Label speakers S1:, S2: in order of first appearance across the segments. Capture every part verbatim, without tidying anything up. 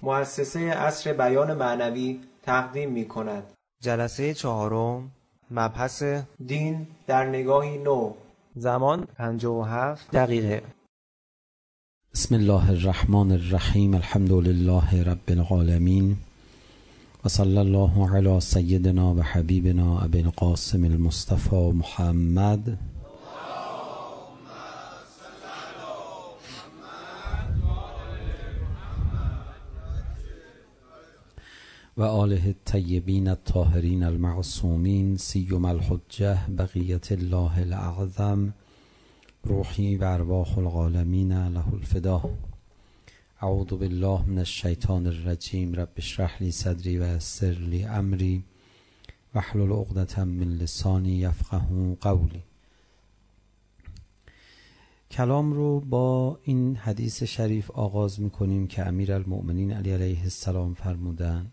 S1: مؤسسه عصر بیان معنوی تقدیم می کند.
S2: جلسه چهارم، مبحث
S1: دین در نگاهی نو.
S2: زمان پنجاه و هفت دقیقه.
S3: بسم الله الرحمن الرحیم. الحمد لله رب العالمین و صلی الله علی سیدنا و حبیبنا ابی القاسم المصطفى محمد و آله الطیبین الطاهرین المعصومین سیما الحجة بقیة الله الاعظم روحی و ارواح العالمین له الفدا. اعوذ بالله من الشیطان الرجیم. رب اشرح لی صدری و یسر لی امری واحلل عقدة من لسانی یفقهوا قولی. کلام رو با این حدیث شریف آغاز میکنیم که امیرالمؤمنین علی علیه السلام فرمودند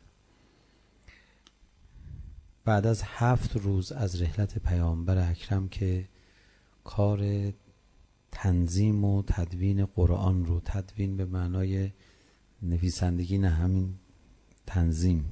S3: بعد از هفت روز از رحلت پیامبر اکرم که کار تنظیم و تدوین قرآن رو، تدوین به معنای نویسندگی نه، همین تنظیم،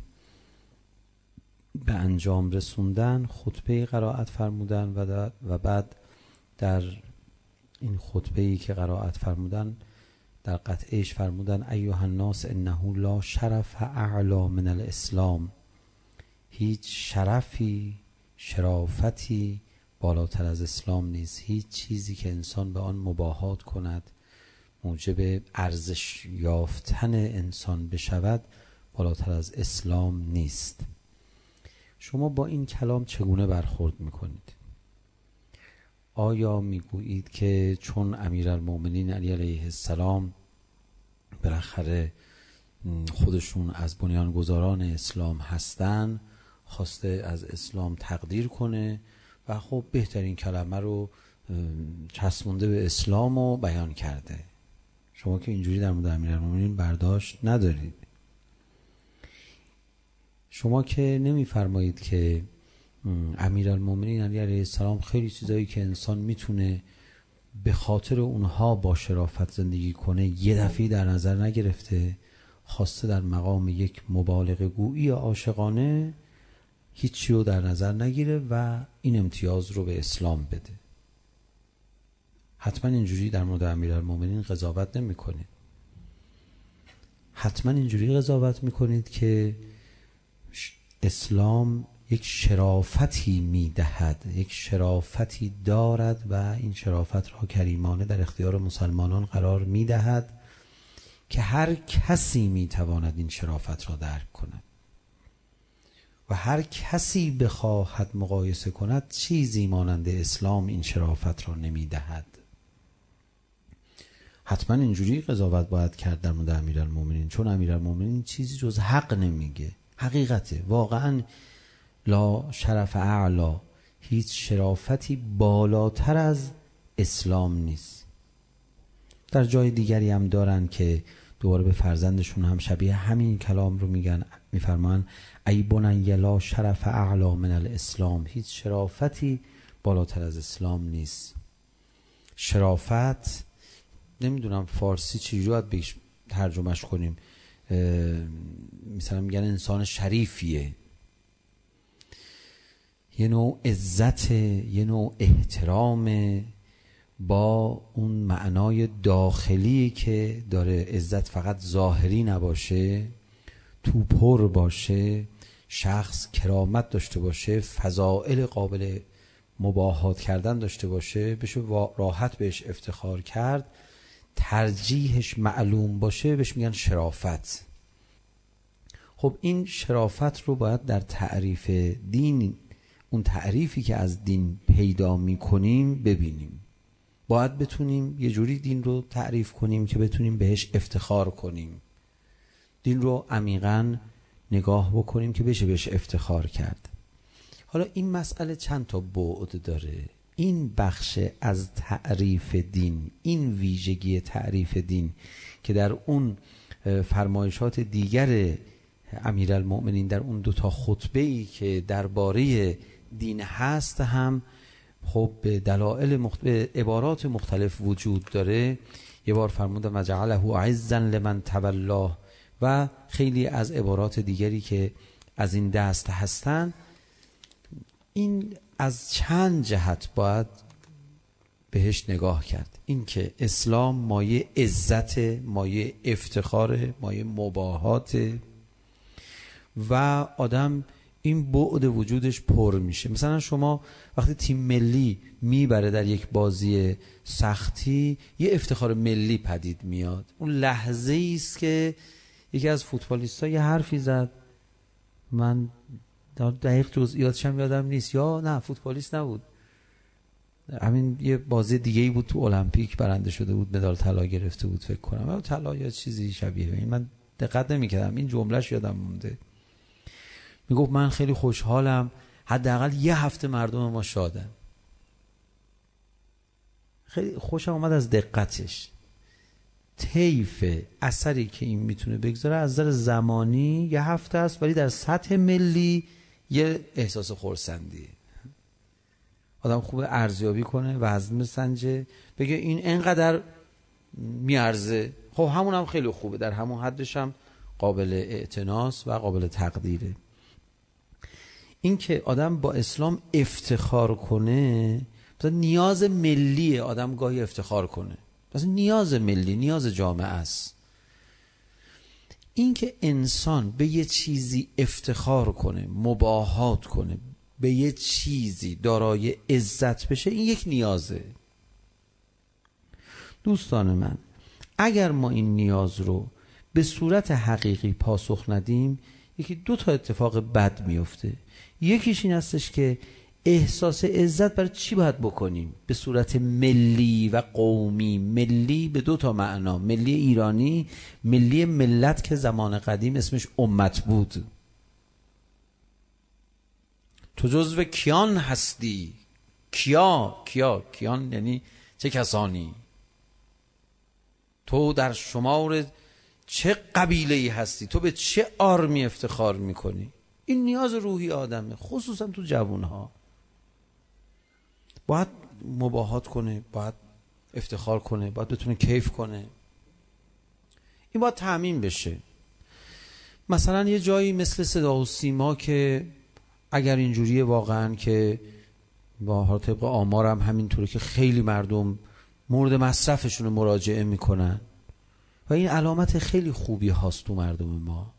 S3: به انجام رسوندن، خطبه قرائت فرمودن و, و بعد در این خطبه‌ای که قرائت فرمودن در قطعهش فرمودن ایها الناس انه لا شرف اعلی من الاسلام. هیچ شرفی، شرافتی بالاتر از اسلام نیست. هیچ چیزی که انسان به آن مباهات کند، موجب ارزش یافتن انسان بشود، بالاتر از اسلام نیست. شما با این کلام چگونه برخورد میکنید؟ آیا میگویید که چون امیرالمؤمنین علی علیه السلام بالاخره خودشون از بنیانگذاران اسلام هستن، خواسته از اسلام تقدیر کنه و خب بهترین کلمه رو چسبونده به اسلام و بیان کرده؟ شما که اینجوری در مورد امیرالمؤمنین برداشت ندارید. شما که نمیفرمایید که امیرالمؤمنین علی علیه السلام خیلی چیزایی که انسان میتونه به خاطر اونها با شرافت زندگی کنه یه دفعه در نظر نگرفته، خواسته در مقام یک مبالغه گویی عاشقانه هیچی رو در نظر نگیره و این امتیاز رو به اسلام بده. حتما اینجوری در مورد امیرالمؤمنین قضاوت نمی کنید. حتما اینجوری قضاوت می کنید که اسلام یک شرافتی می دهد، یک شرافتی دارد و این شرافت را کریمانه در اختیار مسلمانان قرار می دهد که هر کسی می تواند این شرافت را درک کند و هر کسی بخواهد مقایسه کند چیزی مانند اسلام این شرافت را نمی دهد. حتما اینجوری قضاوت باید کرد در مورد امیرالمؤمنین، چون امیرالمؤمنین چیزی جز حق نمیگه. حقیقته، واقعا لا شرف اعلی، هیچ شرافتی بالاتر از اسلام نیست. در جای دیگری هم دارن که دوباره به فرزندشون هم شبیه همین کلام رو میگن، میفرمان ای بنی لا شرف اعلی من الاسلام. هیچ شرافتی بالاتر از اسلام نیست. شرافت نمیدونم فارسی چجوری باید بهش ترجمهش کنیم. مثلا میگن انسان شریفیه، یه نوع عزت، یه نوع احترام با اون معنای داخلی که داره. عزت فقط ظاهری نباشه، تو پر باشه، شخص کرامت داشته باشه، فضائل قابل مباهات کردن داشته باشه، بشه راحت بهش افتخار کرد، ترجیحش معلوم باشه، بهش میگن شرافت. خب این شرافت رو باید در تعریف دین، اون تعریفی که از دین پیدا میکنیم ببینیم. باید بتونیم یه جوری دین رو تعریف کنیم که بتونیم بهش افتخار کنیم. دین رو عمیقاً نگاه بکنیم که بشه بهش افتخار کرد. حالا این مسئله چند تا بعد داره. این بخش از تعریف دین، این ویژگی تعریف دین که در اون فرمایشات دیگر امیرالمؤمنین، در اون دوتا خطبه‌ای که درباره دین هست هم خب به دلائل مختلف، عبارات مختلف وجود داره. یه بار فرمودن و جعله عزا لمن تولاه و خیلی از عبارات دیگری که از این دست هستن. این از چند جهت باید بهش نگاه کرد. این که اسلام مایه عزت، مایه افتخار، مایه مباهات و آدم این بعد وجودش پر میشه. مثلا شما وقتی تیم ملی میبره در یک بازی سختی، یه افتخار ملی پدید میاد. اون لحظه ای است که یکی از فوتبالیست‌ها یه حرفی زد، من دقیق جزئیاتش هم یادم نیست، یا نه فوتبالیست نبود، همین یه بازی دیگه ای بود تو المپیک برنده شده بود، مدال طلا گرفته بود فکر کنم، طلا یا چیزی شبیه این، من دقت نمی‌کردم، این جملهش یادم مونده. میگفت من خیلی خوشحالم، حداقل یه هفته مردم ما شادن. خیلی خوشم اومد از دقتش. طیف اثری که این میتونه بگذاره از نظر زمانی یه هفته است، ولی در سطح ملی یه احساس خرسندیه. آدم خوبه ارزیابی کنه، وزن سنجه، بگه این انقدر میارزه، خب همون هم خیلی خوبه، در همون حدش هم قابل اعتناس و قابل تقدیره. این که آدم با اسلام افتخار کنه، مثلا نیاز ملی آدم گاهی افتخار کنه، مثلا نیاز ملی، نیاز جامعه است. این که انسان به یه چیزی افتخار کنه، مباهات کنه، به یه چیزی دارای عزت بشه، این یک نیازه. دوستان من، اگر ما این نیاز رو به صورت حقیقی پاسخ ندیم، یکی دو تا اتفاق بد میفته. یکیش این هستش که احساس عزت برای چی باید بکنیم؟ به صورت ملی و قومی. ملی به دو تا معنا، ملی ایرانی، ملی ملت که زمان قدیم اسمش امت بود. تو جزو کیان هستی. کیا کیا کیان یعنی چه کسانی؟ تو در شمار چه قبیله‌ای هستی؟ تو به چه آرمی افتخار میکنی؟ این نیاز روحی آدمه، خصوصا تو جوانها. باید مباهات کنه، باید افتخار کنه، باید بتونه کیف کنه. این باید تأمین بشه. مثلا یه جایی مثل صدا و سیما که اگر اینجوریه واقعا که با طبق آمارم همینطوره که خیلی مردم مورد مصرفشون مراجعه میکنن و این علامت خیلی خوبی هاست تو مردم ما.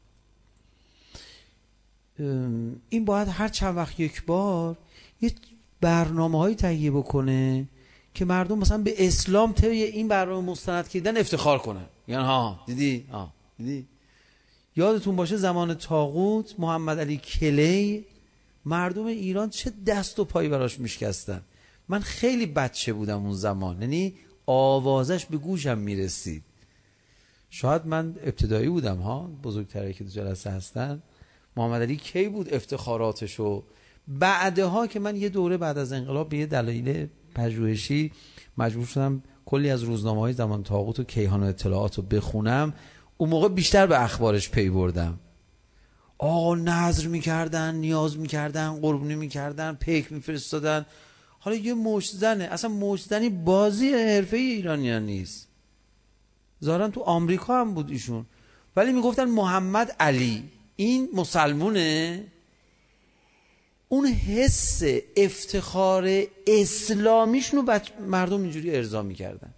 S3: این باید هر چند وقت یک بار یه برنامه هایی تهیه بکنه که مردم مثلا به اسلام طی این برنامه مستند کردن افتخار کنن. یعنی ها دیدی ها دیدی یادتون باشه زمان طاغوت محمد علی کلی مردم ایران چه دست و پایی براش میشکستن. من خیلی بچه بودم اون زمان، یعنی آوازش به گوشم میرسید. شاید من ابتدایی بودم ها، بزرگتره که تو جلسه هستن. محمد علی کی بود افتخاراتشو. بعدها که من یه دوره بعد از انقلاب به یه دلایل پژوهشی مجبور شدم کلی از روزنامه‌های زمان طاغوت و کیهان و اطلاعات رو بخونم، اون موقع بیشتر به اخبارش پی بردم. آقا نظر میکردن، نیاز میکردن، قربونی میکردن، پیک میفرستادن. حالا یه مشتزنه، اصلا مشتزنی بازی حرفه ایرانیان نیست، ظاهرا تو آمریکا هم بود ایشون، ولی میگفتن محمد علی این مسلمونه. اون حس افتخار اسلامیشونو بچ... مردم اینجوری ارضا میکردن.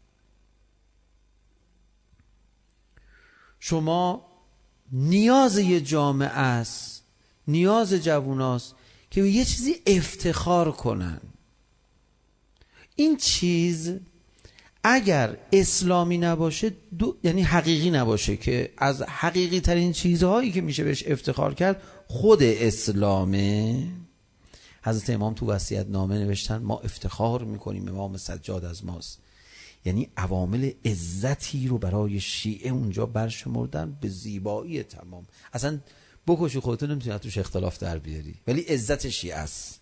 S3: شما نیاز یه جامعه است، نیاز جووناست که یه چیزی افتخار کنن. این چیز اگر اسلامی نباشه دو... یعنی حقیقی نباشه، که از حقیقی ترین چیزهایی که میشه بهش افتخار کرد خود اسلامه. حضرت امام تو وصیت نامه نوشتن ما افتخار میکنیم امام سجاد از ماست، یعنی عوامل عزتی رو برای شیعه اونجا برشمردن به زیبایی تمام. اصلا بکشی خودتون نمیتونی توش اختلاف در بیاری، ولی عزت شیعه است.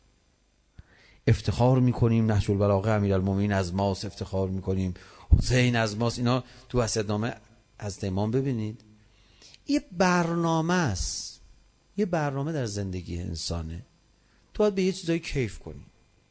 S3: افتخار میکنیم نهج البلاغه امیرالمومنین از ماست، افتخار میکنیم حسین از ماست. اینا تو وصیت نامه حضرت امام ببینید. یه برنامه است، یه برنامه در زندگی انسانه. تو باید به یه چیزایی کیف کنی.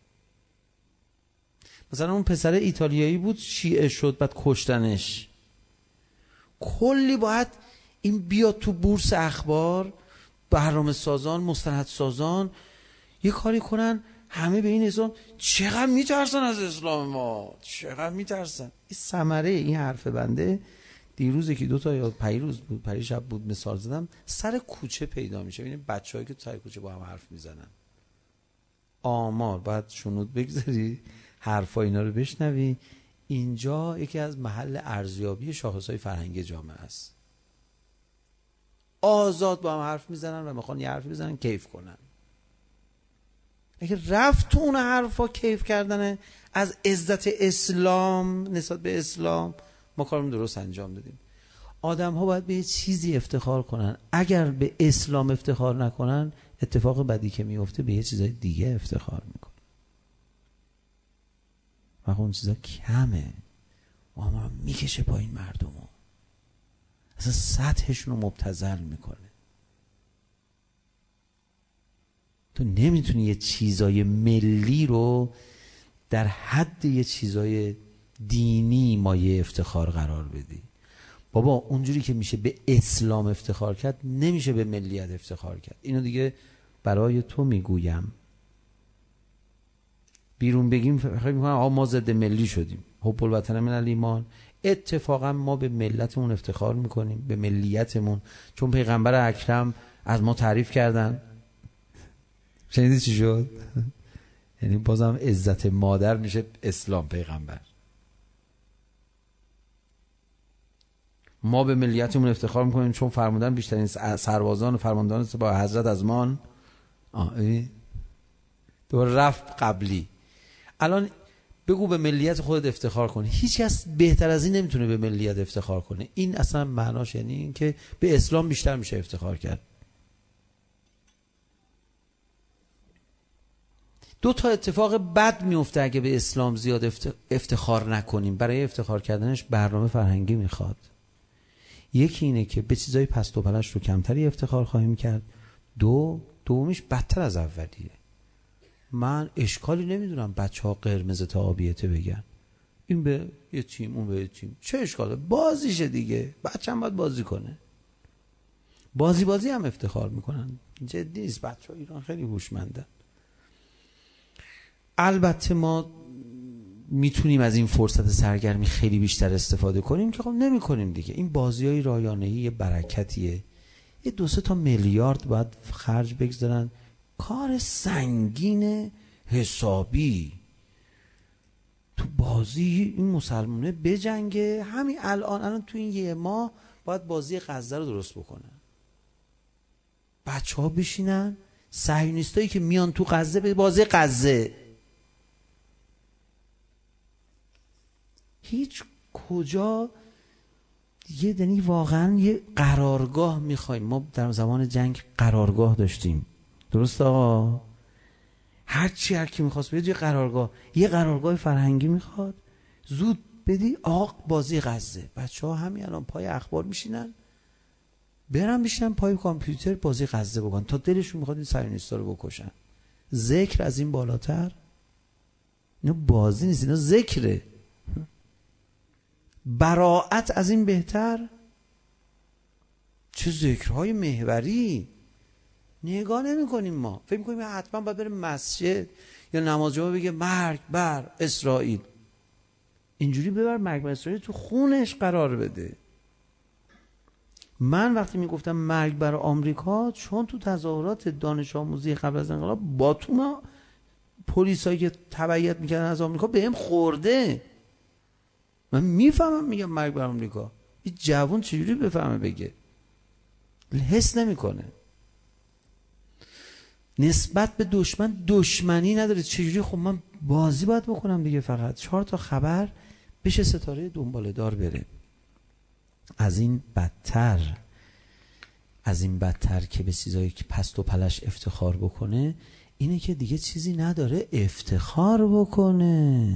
S3: مثلا اون پسر ایتالیایی بود، شیعه شد، بعد کشتنش. کلی باید این بیاد تو بورس اخبار، برنامه سازان، مستند سازان یه کاری کنن همه به این اسلام چقدر میترسن از اسلام ما، چقدر میترسن. این ثمره این حرف بنده دیروز که دو تا یا پیروز بود، پریشب بود، مثال زدم، سر کوچه پیدا میشه. ببینید بچه‌هایی که سر کوچه با هم حرف میزنن، آمار باید شنود بگذاری، حرفا اینا رو بشنوی. اینجا یکی از محل ارزیابی شاخص‌های فرهنگی جامعه است. آزاد با هم حرف میزنن و میخوان یه حرفی بزنن کیف کنن. اگه رفت تو اون حرفا کیف کردن از عزت اسلام نسبت به اسلام، ما کارمون درست انجام دادیم. آدم ها باید به یه چیزی افتخار کنن. اگر به اسلام افتخار نکنن، اتفاق بدی که میفته به یه چیزای دیگه افتخار میکنن و اون چیزا کمه و ما رو میکشه پایین، مردم رو اصلا سطحشون رو مبتذل میکنه. تو نمیتونی یه چیزای ملی رو در حد یه چیزای دینی مایه افتخار قرار بدی. بابا اونجوری که میشه به اسلام افتخار کرد، نمیشه به ملیت افتخار کرد. اینو دیگه برای تو میگویم. بیرون بگیم فکر میکنم آقا ما ضد ملی شدیم، حب الوطن من الایمان. اتفاقا ما به ملتمون افتخار میکنیم، به ملیتمون، چون پیغمبر اکرم از ما تعریف کردن. شنیدی چی شد؟ یعنی بازم عزت مادر میشه اسلام، پیغمبر. ما به ملیتمون افتخار میکنیم چون فرمودن بیشترین سربازان و فرماندهان با حضرت از مان. دوباره رفت قبلی. الان بگو به ملیت خودت افتخار کنی. هیچ کس بهتر از این نمیتونه به ملیت افتخار کنه. این اصلا معناش یعنی این که به اسلام بیشتر میشه افتخار کرد. دو تا اتفاق بد میفته اگه به اسلام زیاد افتخار نکنیم. برای افتخار کردنش برنامه فرهنگی میخواد. یکی اینه که به چیزای پست و پلش رو کمتری افتخار خواهیم کرد. دو دومیش بدتر از اولیه. من اشکالی نمیدونم بچه ها قرمز تا آبیته بگن، این به یه تیم اون به یه تیم، چه اشکاله؟ بازیشه دیگه، بچه هم باید بازی کنه. بازی بازی هم افتخار میکنن، جدی نیست. بچه ها ایران خیلی هوشمندن. البته ما میتونیم از این فرصت سرگرمی خیلی بیشتر استفاده کنیم که خب نمی کنیم دیگه. این بازیای رایانه‌ای یه برکتیه. یه دو سه تا میلیارد باید خرج بگذارن، کار سنگین حسابی تو بازی این مسلمانه بجنگه. همین الان الان تو این یه ماه باید بازی غزه رو درست بکنن. بچه ها بشینن، صهیونیستایی که میان تو غزه به بازی غزه. هیچ کجا یه دنی واقعا یه قرارگاه میخوایم. ما در زمان جنگ قرارگاه داشتیم، درست آقا؟ هر چی هر کی میخواست بده یه قرارگاه، یه قرارگاه فرهنگی میخواد، زود بدی آق بازی غزه. بچه ها همین الان پای اخبار میشینن، برن بشینن پای کامپیوتر بازی غزه بکن تا دلشون میخواد این صهیونیستا رو بکشن. ذکر از این بالاتر؟ اینا بازی نیست، اینا ذکره. براءت از این بهتر؟ چه ذکرهای محوری نگاه نمی کنیم. ما فکر می‌کنیم حتما باید بره مسجد یا نماز جمعه بگه مرگ بر اسرائیل. اینجوری ببر مرگ بر اسرائیل تو خونش قرار بده. من وقتی میگفتم مرگ بر آمریکا، چون تو تظاهرات دانش آموزی قبل از انقلاب با تو ما پلیسایی که تبعیت میکردن از آمریکا بهم خورده. من میفهمم میگم مرگ بر آمریکا. این جوان چجوری بفهمه بگه؟ حس نمیکنه. نسبت به دشمن دشمنی نداره. چجوری؟ خب من بازی باید بکنم دیگه، فقط چهار تا خبر بشه ستاره دنباله دار بره. از این بدتر از این بدتر که به چیزایی که پست و پلش افتخار بکنه اینه که دیگه چیزی نداره افتخار بکنه.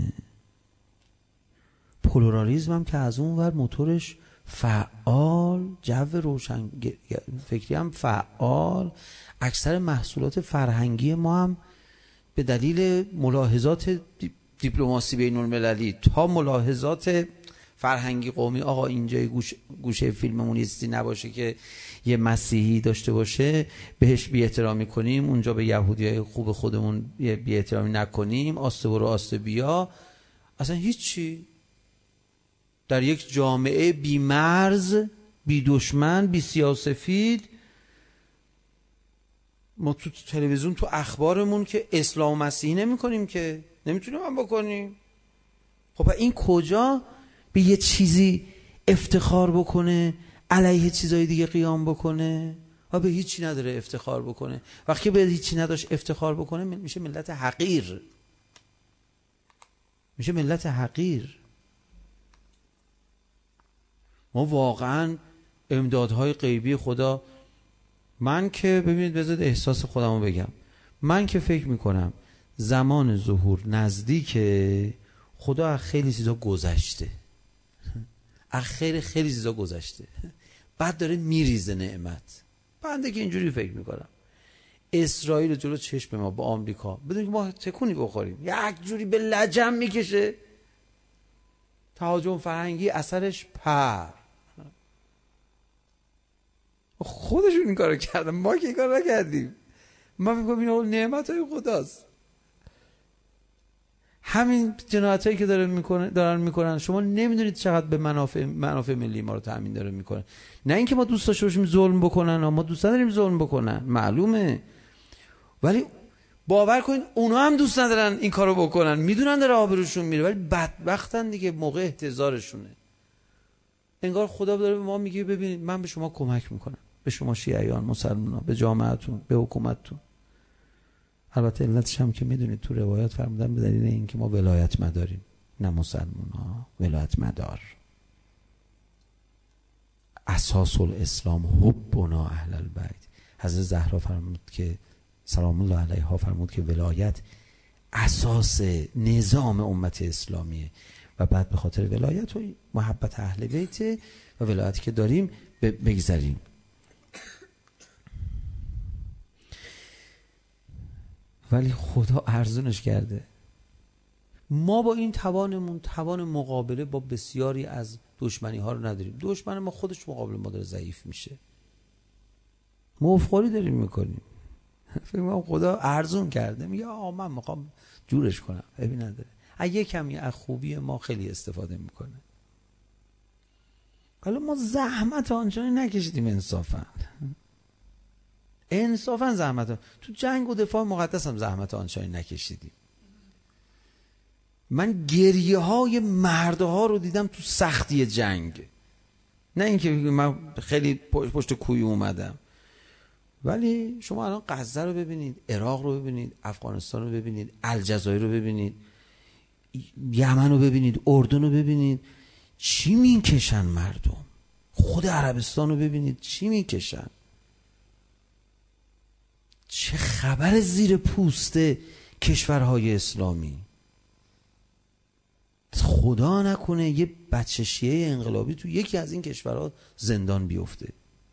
S3: پلورالیسم هم که از اون ور موتورش فعال، جو روشن فکری هم فعال. اکثر محصولات فرهنگی ما هم به دلیل ملاحظات دیپلماسی بین المللی تا ملاحظات فرهنگی قومی، آقا اینجای گوش، گوشه فیلممون یه چیزی نباشه که یه مسیحی داشته باشه بهش بی احترامی کنیم، اونجا به یهودیای خوب خودمون بی احترامی نکنیم، آسته برو آسته بیا، اصلا هیچی. در یک جامعه بی مرز، بی دشمن، بی سیاه‌وسفید، ما تو تلویزیون تو اخبارمون که اسلام و مسیحی نمی کنیم که، نمیتونیم هم بکنیم. خب این کجا به یه چیزی افتخار بکنه علیه چیزای دیگه قیام بکنه؟ و به هیچی نداره افتخار بکنه. وقتی به هیچی نداشت افتخار بکنه میشه ملت حقیر، میشه ملت حقیر. ما واقعا امدادهای غیبی خدا، من که ببینید بذارید احساس خودمو بگم، من که فکر میکنم زمان ظهور نزدیکه، خدا از خیلی چیزا گذشته، از خیلی خیلی چیزا گذشته، بعد داره میریزه نعمت. بنده که اینجوری فکر میکنم اسرائیل جلو چشم ما با آمریکا بدون که ما تکونی بخوریم یک جوری به لجم میکشه، تهاجم فرهنگی اثرش پر. خودشون این کارو کردن، ما که این کارو نکردیم. من فکر کنم این نعمتای خداست. همین جنایتایی که دارن میکنن دارن میکنن شما نمیدونید چقدر به منافع منافع ملی ما رو تامین داره میکنه. نه اینکه ما دوست داشته باشیم ظلم بکنن، ما دوست نداریم ظلم بکنن، معلومه، ولی باور کنید اونا هم دوست ندارن این کارو بکنن، میدونن داره آبروشون میره، ولی بدبختن دیگه، موقع احتضارشونه. انگار خدا داره به ما میگه ببینید من به شما کمک میکنم، به شما شیعیان، مسلمان‌ها، به جامعهتون، به حکومتتون. البته علتش هم که میدونید تو روایات فرمودن به دلیل اینکه ما ولایت مداریم، نه مسلمان‌ها ولایت مدار. اساس الاسلام حبنا اهل البیت. حضرت زهرا فرمود که سلام الله علیها فرمود که ولایت اساس نظام امت اسلامیه و بعد به خاطر ولایت و محبت اهل بیت و ولایتی که داریم بگذاریم. ولی خدا ارزونش کرده. ما با این توانمون توان مقابله با بسیاری از دشمنی ها رو نداریم. دشمن ما خودش مقابل ما داره ضعیف میشه. مفخوری داریم میکنیم. فکر کنم خدا ارزون کرده، میگه آقا من میخوام جورش کنم، ببین نداره. اگه کمی از خوبی ما خیلی استفاده میکنه. حالا ما زحمت آنچنانی نکشیدیم انصافا. انصافا زحمت تو جنگ و دفاع مقدس هم زحمت آنچنانی نکشیدیم. من گریه های مردها رو دیدم تو سختی جنگ، نه اینکه من خیلی پشت کوی اومدم. ولی شما الان غزه رو ببینید، عراق رو ببینید، افغانستان رو ببینید، الجزایر رو ببینید، یمن رو ببینید، اردن رو ببینید، چی میکشن مردم. خود عربستان رو ببینید چی میکشن. چه خبر زیر پوسته کشورهای اسلامی. خدا نکنه یه بچه شیعه انقلابی تو یکی از این کشورها زندان بیفته.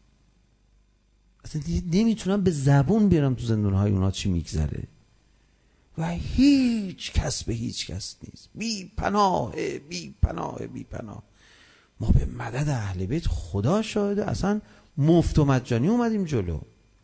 S3: اصلا نمیتونم به زبون بیارم تو زندانهای اونا چی میگذره. و هیچ کس به هیچ کس نیست. بی پناه بی پناه بی پناه. ما به مدد اهل بیت خدا شاهده اصلا مفت و مجانی اومدیم جلو.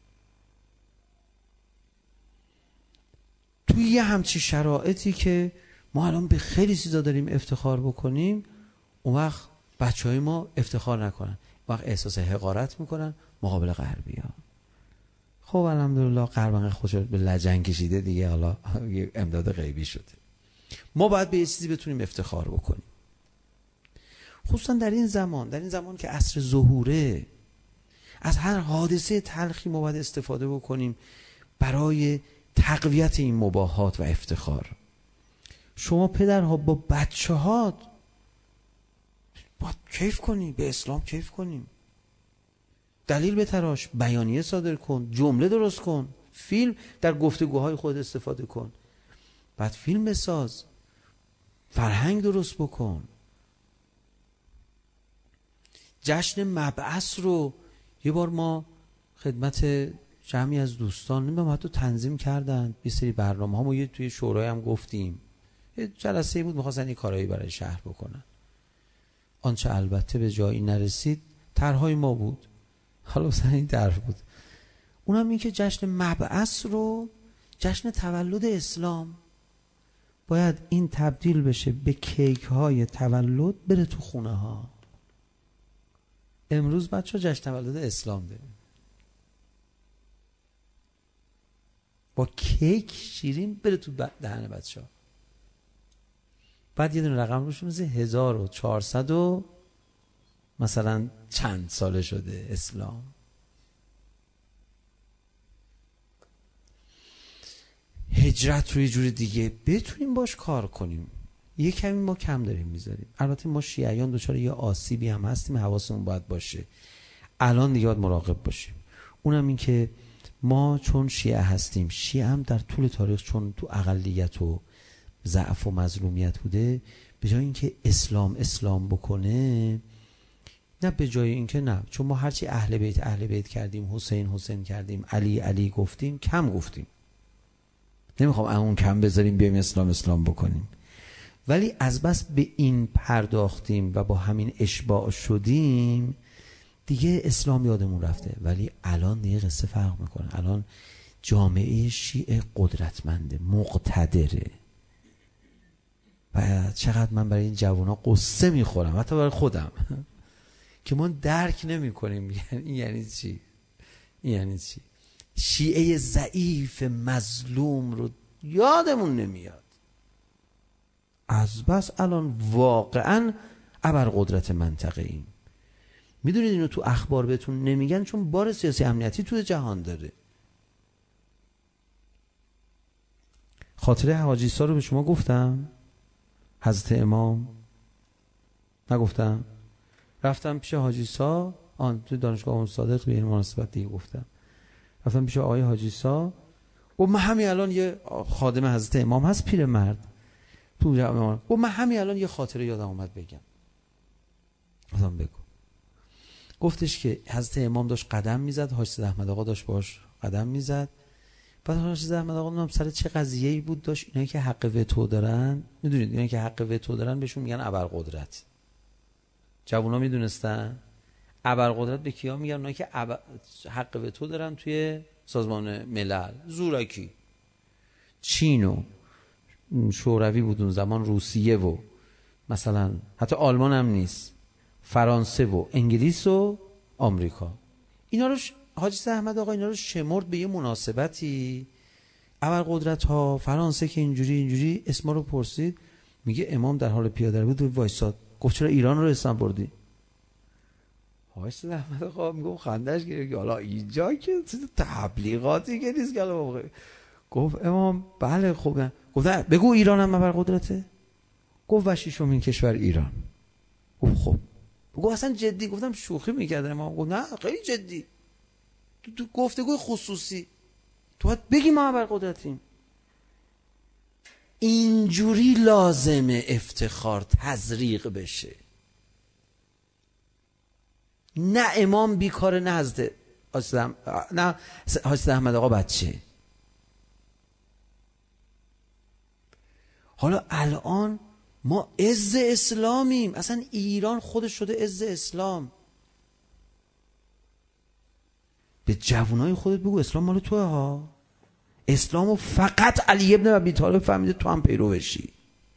S3: توی یه همچی شرایطی که ما الان به خیلی چیزا داریم افتخار بکنیم، اون وقت بچه های ما افتخار نکنن، اون وقت احساس حقارت میکنن مقابل غربی ها. خب الحمدلله غرب خودش به لجن کشیده دیگه، حالا امداد غیبی شده. ما باید به یه چیزی بتونیم افتخار بکنیم، خصوصا در این زمان، در این زمان که عصر ظهوره. از هر حادثه تلخی ما باید استفاده بکنیم برای تقویت این مباحات و افتخار. شما پدرها با بچه ها باید کیف کنی، به اسلام کیف کنیم. دلیل بتراش، بیانیه صادر کن، جمله درست کن، فیلم در گفتگوهای خود استفاده کن، بعد فیلم بساز، فرهنگ درست بکن. جشن مبعث رو یه بار ما خدمت جمعی از دوستان نمیدونم حتی تنظیم کردن، یه سری برنامه ها ما یه توی شورای هم گفتیم، یه جلسه بود میخواستن یه کارایی برای شهر بکنن. آنچه البته به جایی نرسید طرحهای ما بود. حالا مثلا این طرح بود. اونم این که جشن مبعث رو جشن تولد اسلام، باید این تبدیل بشه به کیک های تولد، بره تو خونه ها. امروز بچه ها جشن تولد اسلام داریم با کیک شیرین، بره تو دهن بچه ها. بعد یه دونه رقم روش میزه هزار و چهارصد و مثلا چند ساله شده اسلام. هجرت رو یه جور دیگه بتونیم باش کار کنیم. یه کمی ما کم داریم میذاریم. البته ما شیعیان دوچار یه آسیبی هم هستیم، حواسمون باید باشه. الان دیگه باید مراقب باشیم. اونم این که ما چون شیعه هستیم، شیعه هم در طول تاریخ چون تو اقلیت و ضعف و مظلومیت بوده، به جای اینکه اسلام اسلام بکنه، نه به جای اینکه نه، چون ما هرچی اهل بیت اهل بیت کردیم، حسین حسین کردیم، علی علی گفتیم، کم گفتیم. نمیخوام اون کم بذاریم بیایم اسلام اسلام بکنیم، ولی از بس به این پرداختیم و با همین اشباع شدیم دیگه اسلام یادمون رفته. ولی الان دیگه قصه فرق میکنه. الان جامعه شیعه قدرتمنده، مقتدره و چقدر من برای این جوانا قصه میخورم، حتی برای خودم که ما درک نمی کنیم. این یعنی چی؟ این یعنی چی؟ شیعه ضعیف مظلوم رو یادمون نمیاد. از بس الان واقعا ابرقدرت منطقه ایم. میدونید اینو تو اخبار بهتون نمیگن چون بار سیاسی امنیتی تو جهان داره. خاطره حاجی سا رو به شما گفتم، حضرت امام نگفتم؟ رفتم پیش حاجی سا، آن تو دانشگاه امام صادق به این مناسبت دیگه گفتم. رفتم پیش آقای حاجی سا، گفت من همین الان یه خادم حضرت امام هست پیرمرد تو جامعه، گفت من همین الان یه خاطره یادم اومد بگم. گفتم بگو. گفتش که حضرت امام داشت قدم میزد، حاج سید احمد آقا داشت باش قدم میزد. بعد حاج سید احمد آقا نمیدونم سر چه قضیه‌ای بود، داشت اینایی که حق وتو دارن، میدونید اینایی که حق وتو دارن بهشون میگن ابرقدرت. جوونا میدونستن ابرقدرت به کیا میگن؟ اونایی که ابر... حق وتو دارن توی سازمان ملل. زورکی چین و شوروی بود اون زمان، روسیه و مثلا حتی آلمان هم نیست، فرانسه و انگلیس و آمریکا. اینا رو حاجی سید احمد آقا اینا رو شمرد به یه مناسبتی. ابرقدرت ها، فرانسه که اینجوری اینجوری، اسما رو پرسید. میگه امام در حال پیاده روی بود وایساد، گفت چرا ایران رو اسم بردی؟ حاج سید احمد آقا میگه خندش گرفت که حالا اینجا که تبلیغاتی که نیست که حالا. گفت امام بله خوبه. گفت بگو ایران هم ابرقدرته. گفت وشیشم این کشور ایران. گفت خب. گفت اصلا جدی؟ گفتم شوخی میکردن امام. گفت نه خیلی جدی، تو, تو گفتگوی خصوصی تو باید بگی ما ابرقدرتیم. اینجوری لازمه افتخار تزریق بشه، نه امام بیکاره، نه حضرت نه حضرت احمد آقا بچه. حالا الان ما عز اسلامیم، اصلا ایران خودش شده عز اسلام. به جوانای خودت بگو اسلام مال توه ها، اسلامو فقط علی ابن ابی طالب فهمیده، تو هم پیرو بشی.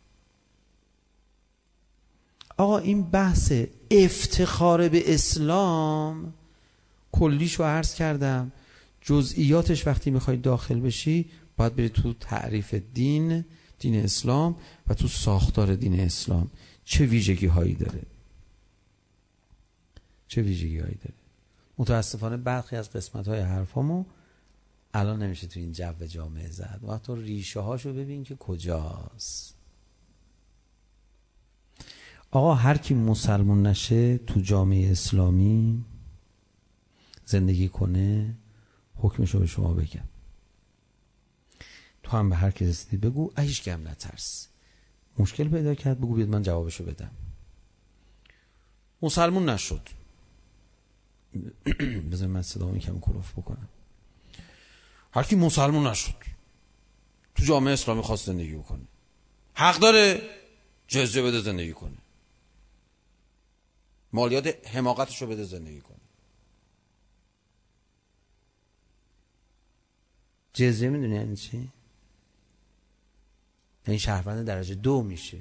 S3: آقا این بحث افتخار به اسلام کلیشو عرض کردم، جزئیاتش وقتی میخوای داخل بشی باید بری تو تعریف دین، دین اسلام و تو ساختار دین اسلام چه ویژگی هایی داره، چه ویژگی هایی داره. متاسفانه برخی از قسمت های حرفامو الان نمیشه تو این جو جامعه زد. وقت تو ریشه هاشو ببین که کجاست. آقا هر کی مسلمان نشه تو جامعه اسلامی زندگی کنه، حکمشو به شما بگم. تو هم به هر کی رسیدی بگو هیچ کم نترس، مشکل پیدا کرد بگو بیاد من جوابشو بدم. مسلمان نشد، بذار من صدامو یکم کلوف بکنم. هر کی مسلمان نشد تو جامعه اسلامی خواست زندگی بکنه، حق داره جزیه بده زندگی کنه. مالیات حماقتش رو بده زندگی کنه. جزیه میدونی یعنی چی؟ یعنی شهروند درجه دو میشه.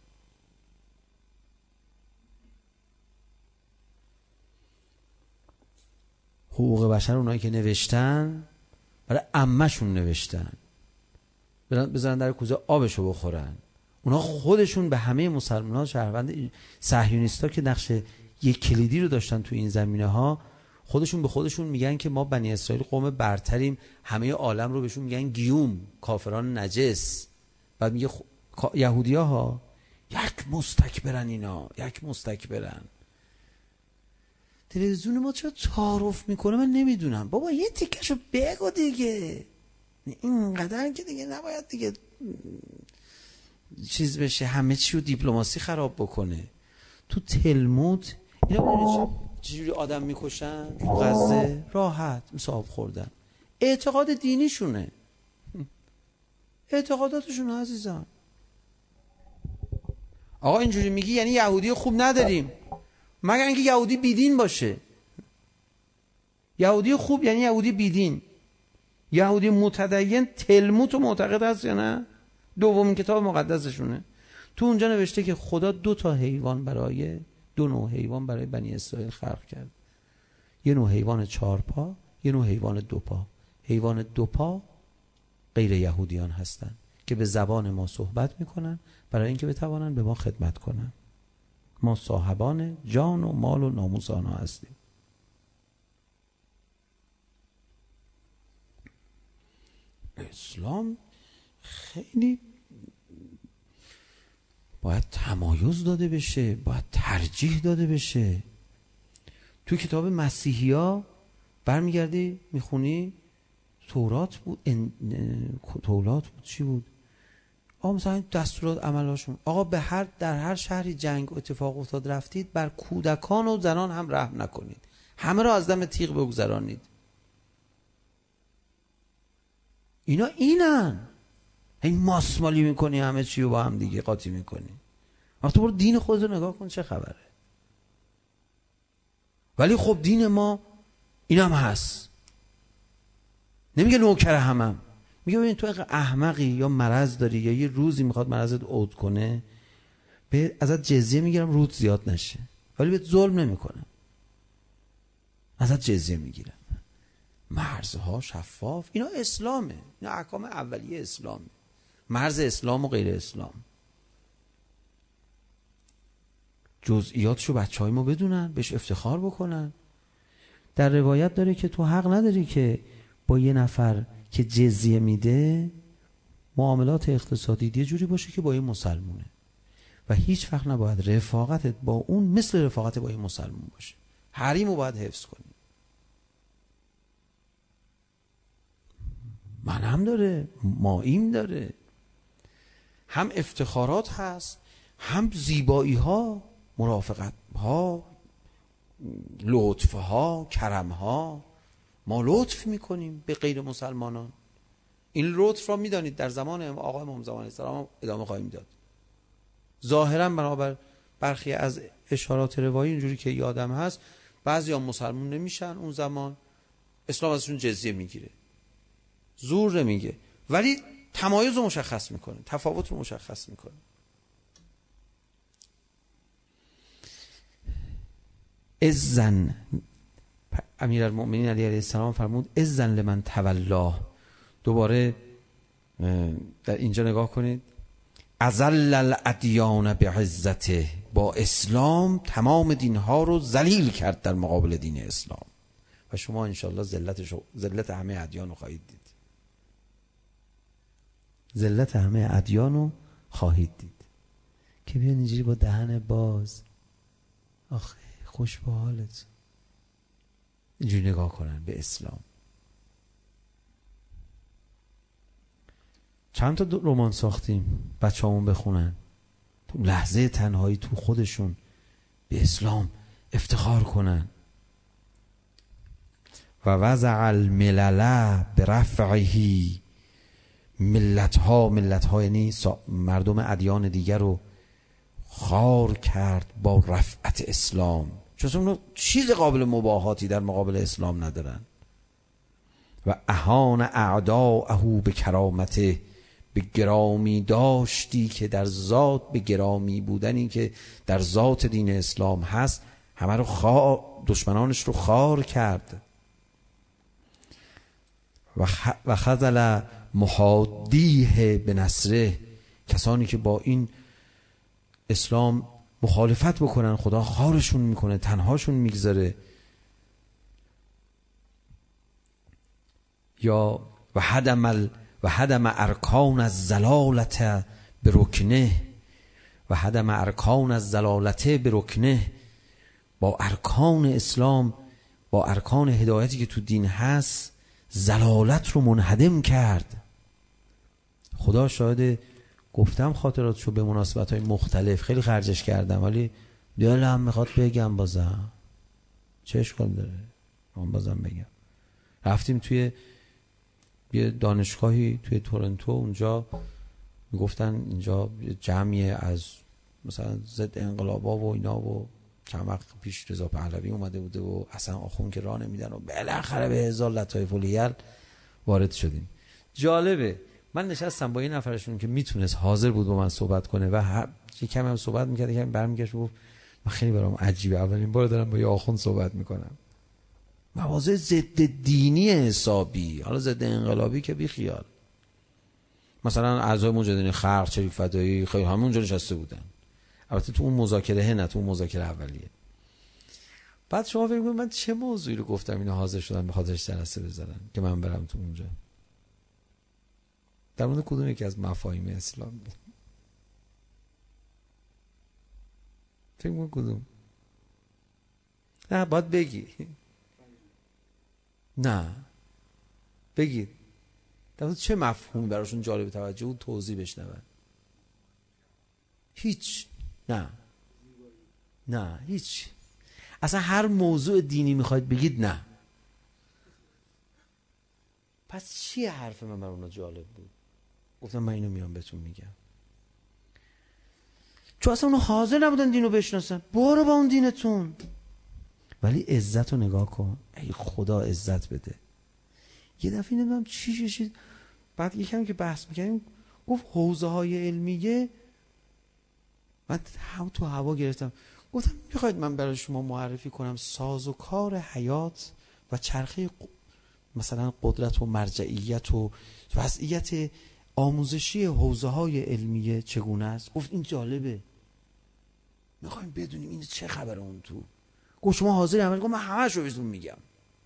S3: حقوق بشر اونایی که نوشتن برای عمه‌شون نوشتن برن بزنن در کوزه آبشو بخورن. اونا خودشون به همه مسلمانان شهروند صهیونیستا که نقش یک کلیدی رو داشتن تو این زمینه ها، خودشون به خودشون میگن که ما بنی اسرائیل قوم برتریم، همه عالم رو بهشون میگن گیوم، کافران نجس. بعد میگه خ... یهودی‌ها ها یک مستکبرن، اینا یک مستکبرن. تلویزیون ما چرا تعارف میکنه من نمیدونم. بابا یه تیکشو بگو دیگه، اینقدر که دیگه نباید دیگه چیز بشه، همه چی رو دیپلماسی خراب بکنه. تو تلمود اینا ببینید چجوری آدم میکشن تو غزه، راحت مثل آب خوردن. اعتقاد دینیشونه، اعتقاداتشون عزیزان. آقا اینجوری میگی یعنی یهودی خوب نداریم، مگر اینکه یهودی بیدین باشه. یهودی خوب یعنی یهودی بیدین. یهودی متدین تلمود رو معتقد هست یا نه؟ دومین کتاب مقدسشونه. تو اونجا نوشته که خدا دو تا حیوان برای دو نوع حیوان برای بنی اسرائیل خلق کرد. یه نوع حیوان چهار پا، یه نوع حیوان دو پا. حیوان دو پا غیر یهودیان هستن که به زبان ما صحبت میکنن برای اینکه بتوانن به ما خدمت کنن. ما صاحبان جان و مال و ناموس آنها هستیم. اسلام خیلی باید تمایز داده بشه، باید ترجیح داده بشه. تو کتاب مسیحی ها برمیگردی میخونی تورات بود ان... تورات بود چی بود؟ آقا مثلا دستورات عملاشون، آقا به هر در هر شهری جنگ اتفاق افتاد رفتید بر کودکان و زنان هم رحم نکنید، همه را از دم تیغ بگذرانید. اینا اینن. این ماسمالی میکنی همه چی رو با هم دیگه قاطی میکنی. وقتی برو دین خودت رو نگاه کن چه خبره. ولی خب دین ما اینم هست، نمیگه نوکر همم، میگه ببین تو احمقی یا مرض داری یا یه روزی میخواد مرضت عود کنه، به ازت جزیه میگیرم رود زیاد نشه، ولی بهت ظلم نمیکنم، ازت جزیه میگیرم. مرزها شفاف. اینا اسلامه، اینا احکام اولیه اسلامه. مرز اسلام و غیر اسلام. جزئیاتشو بچهای ما بدونن، بهش افتخار بکنن. در روایت داره که تو حق نداری که با یه نفر که جزیه میده معاملات اقتصادی یه جوری باشه که با یه مسلمونه و هیچ وقت نباید رفاقتت با اون مثل رفاقت با یه مسلمون باشه. حریمو باید حفظ کنی. من هم داره، ماییم داره، هم افتخارات هست، هم زیبایی ها، مرافقت ها، لطف ها، کرم ها. ما لطف میکنیم به غیر مسلمانان. این لطف را میدانید در زمان آقا امام زمان علیه السلام ادامه خواهیم داد. ظاهرا بنابر برخی از اشارات روایی اینجوری که یادم هست بعضی ها مسلمون نمیشن، اون زمان اسلام ازشون جزیه میگیره، زور نمیگه، ولی تمایز رو مشخص میکنه، تفاوت رو مشخص میکنه. اذن امیرالمؤمنین علی علیه السلام فرمود اذن لمن تولا. دوباره در اینجا نگاه کنید، اذل الادیان بعزته، با اسلام تمام دینها رو ذلیل کرد در مقابل دین اسلام و شما انشاءالله ذلتش ذلت همه ادیان رو خواهید دید. ذلت همه ادیان رو خواهید دید. که بیان اینجوری با دهن باز، آخه خوش به حالت، اینجوری نگاه کنن به اسلام. چند تا رمان ساختیم بچه همون بخونن، تو لحظه تنهایی تو خودشون به اسلام افتخار کنن. و وضع الملل برفعهی، ملت ها ملت ها یعنی مردم ادیان دیگر رو خار کرد با رفعت اسلام. چون اون چیز قابل مباهاتی در مقابل اسلام ندارن. و اهان اعداءه به کرامته، به گرامی داشتی که در ذات، به گرامی بودنی که در ذات دین اسلام هست، همه رو خار، دشمنانش رو خار کرد. و خذل محادیه به نصره، کسانی که با این اسلام مخالفت بکنن خدا خارشون میکنه، تنهاشون میگذاره. یا و هدم ال و هدم ارکان از زلالت به رکنه، و هدم ارکان از زلالت به رکنه، با ارکان اسلام، با ارکان هدایتی که تو دین هست زلالت رو منهدم کرد. خدا شاهد، گفتم خاطراتشو به مناسبت‌های مختلف خیلی خرجش کردم، ولی دلم میخواد بگم بازم، چه اشکال داره من بازم بگم. رفتیم توی یه دانشگاهی توی تورنتو، اونجا میگفتن اینجا جمعی از مثلا ضد انقلابا و اینا و چند وقت پیش رضا پهلوی اومده بوده و اصلا آخون که راه نمیدن و بالاخره به هزار لطایف الیل وارد شدیم. جالبه، من نشستم با این نفرشون که میتونست حاضر بود با من صحبت کنه و یه کمی هم صحبت میکرد، یه کمی برمیگشت و گفت من خیلی برام عجیبه، اولین بار دارم با یه آخوند صحبت میکنم. مواضع ضد دینی حسابی، حالا ضد انقلابی که بی خیال. مثلا اعضای مجاهدین خلق، چریک فدایی، خیلی همه اونجا نشسته بودن. البته تو اون مذاکره، نه تو اون مذاکره اولیه. بعد شما فکر کنید من چه موضوعی رو گفتم اینا حاضر شدن به خاطرش جلسه بذارن که من برم تو اونجا؟ در مورد کدوم یکی از مفاهیم اسلام؟ فکر کنید کدوم؟ نه باید بگی. نه بگید در مورد چه مفهومی براشون جالب توجه بود، توضیح بشنون. هیچ. نه نه هیچ. اصلا هر موضوع دینی میخواید بگید نه. پس چیه حرف من برای اونا جالب بود؟ گفتم من اینو میام بهتون میگم، چون اصلا اونا حاضر نبودن دینو بشناسن. برو با اون دینتون، ولی عزت رو نگاه کن. ای خدا عزت بده. یه دفعه نمیدونم چی شد، بعد یکم که بحث میکنیم گفت حوزه های علمیه. من هم تو هوا گرفتم، گفتم میخواید من برای شما معرفی کنم ساز و کار حیات و چرخه مثلا قدرت و مرجعیت و وضعیت آموزشی حوزه های علمیه چگونه است؟ گفت این جالبه، میخوایم بدونیم این چه خبره اون تو. گفت شما حاضری عمل کنم؟ من همه‌شو بهتون میگم.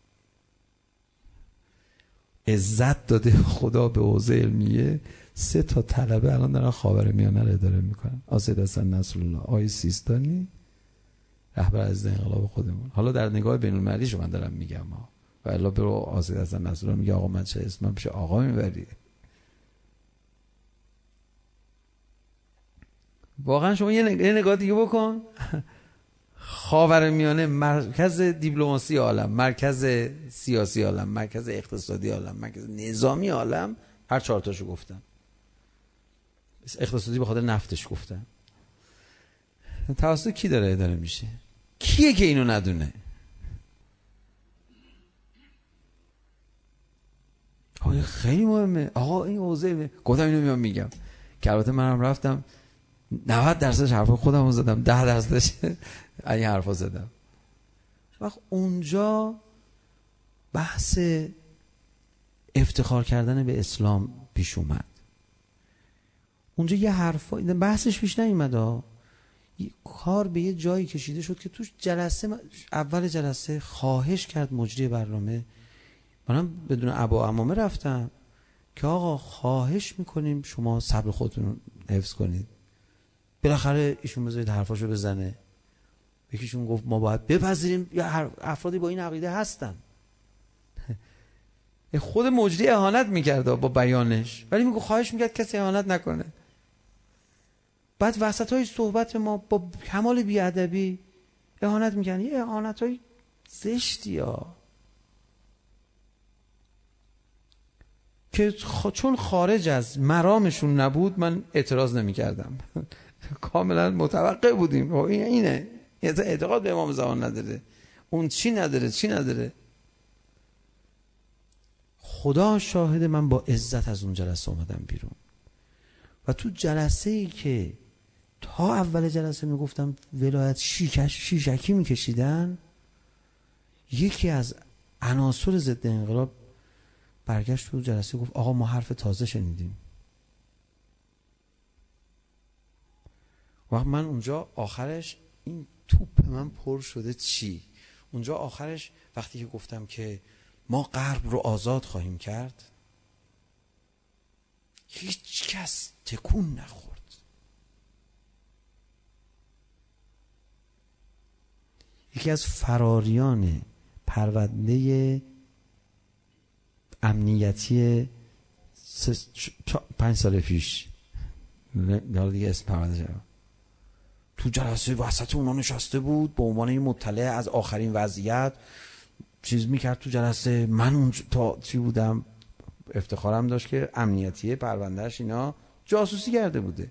S3: عزت داده خدا به حوزه علمیه. سه تا طلبه الان دارن خاورمیانه رو اداره میکنن. آسید حسن نصرالله، آقای سیستانی، رهبر از انقلاب خودمون. حالا در نگاه بین المللیش من دارم میگم ها، و الا برو آسید حسن نصرالله میگه آقا من چه اسمم پیش آقا میبری. واقعا شما یه نگاه دیگه بکن. خاورمیانه مرکز دیپلماسی عالم، مرکز سیاسی عالم، مرکز اقتصادی عالم، مرکز نظامی عالم، هر چهار تاشو گفتم. اقتصادی به خاطر نفتش گفتم. توسط کی داره اداره میشه؟ کیه که اینو ندونه؟ آقا خیلی مهمه. آقا این حوزه گفتم اینو میام میگم که البته منم رفتم نود درصدش حرف خودم زدم، ده درصدش این حرفا زدم. وقت اونجا بحث افتخار کردن به اسلام پیش اومد. اونجا یه حرفا بحثش پیش نیومد، کار به یه جایی کشیده شد که توش جلسه اول جلسه خواهش کرد مجری برنامه، منم بدون ابا عمامه رفتم که آقا خواهش میکنیم شما صبر خودتون حفظ کنید. بالاخره ایشون بذارید حرفاشو بزنه. یکیشون گفت ما باید بپذیریم یا افرادی با این عقیده هستن. خود مجری اهانت میکرد با بیانش، ولی میگه خواهش میکرد کسی اهانت نکنه. بعد وسط های صحبت ما با کمال بیادبی اهانت میکنن. یه اهانت های زشتی ها که خ... چون خارج از مرامشون نبود من اعتراض نمیکردم. کاملا متوقع بودیم این اینه یه اعتقاد به امام زمان نداره، اون چی نداره چی نداره. خدا شاهد، من با عزت از اون جلسه اومدم بیرون و تو جلسه ای که تا اول جلسه میگفتم ولایت شیکش شیشکی میکشیدن، یکی از عناصر ضد انقلاب برگشت تو جلسه گفت آقا ما حرف تازه شنیدیم. وقت من اونجا آخرش این توپ من پر شده چی؟ اونجا آخرش وقتی که گفتم که ما غرب رو آزاد خواهیم کرد، هیچ کس تکون نخورد. یکی از فراریان پرونده امنیتی پنج سال پیش، حالا دیگه اسم پرونده شد، تو جلسه وسط اونا نشسته بود به عنوان مطلع از آخرین وضعیت، چیز میکرد تو جلسه. من اون تا چی بودم، افتخارم داشت که امنیتی پروندهش اینا جاسوسی کرده بوده.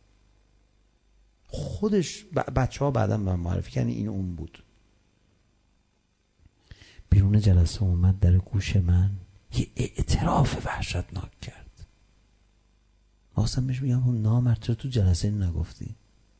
S3: خودش بچه ها بعدا به من معرفی کردن این اون بود. بیرون جلسه اومد در گوش من یه اعتراف وحشتناک کرد. واسم بهش میگم اون نامرد چرا تو جلسه این نگفتی؟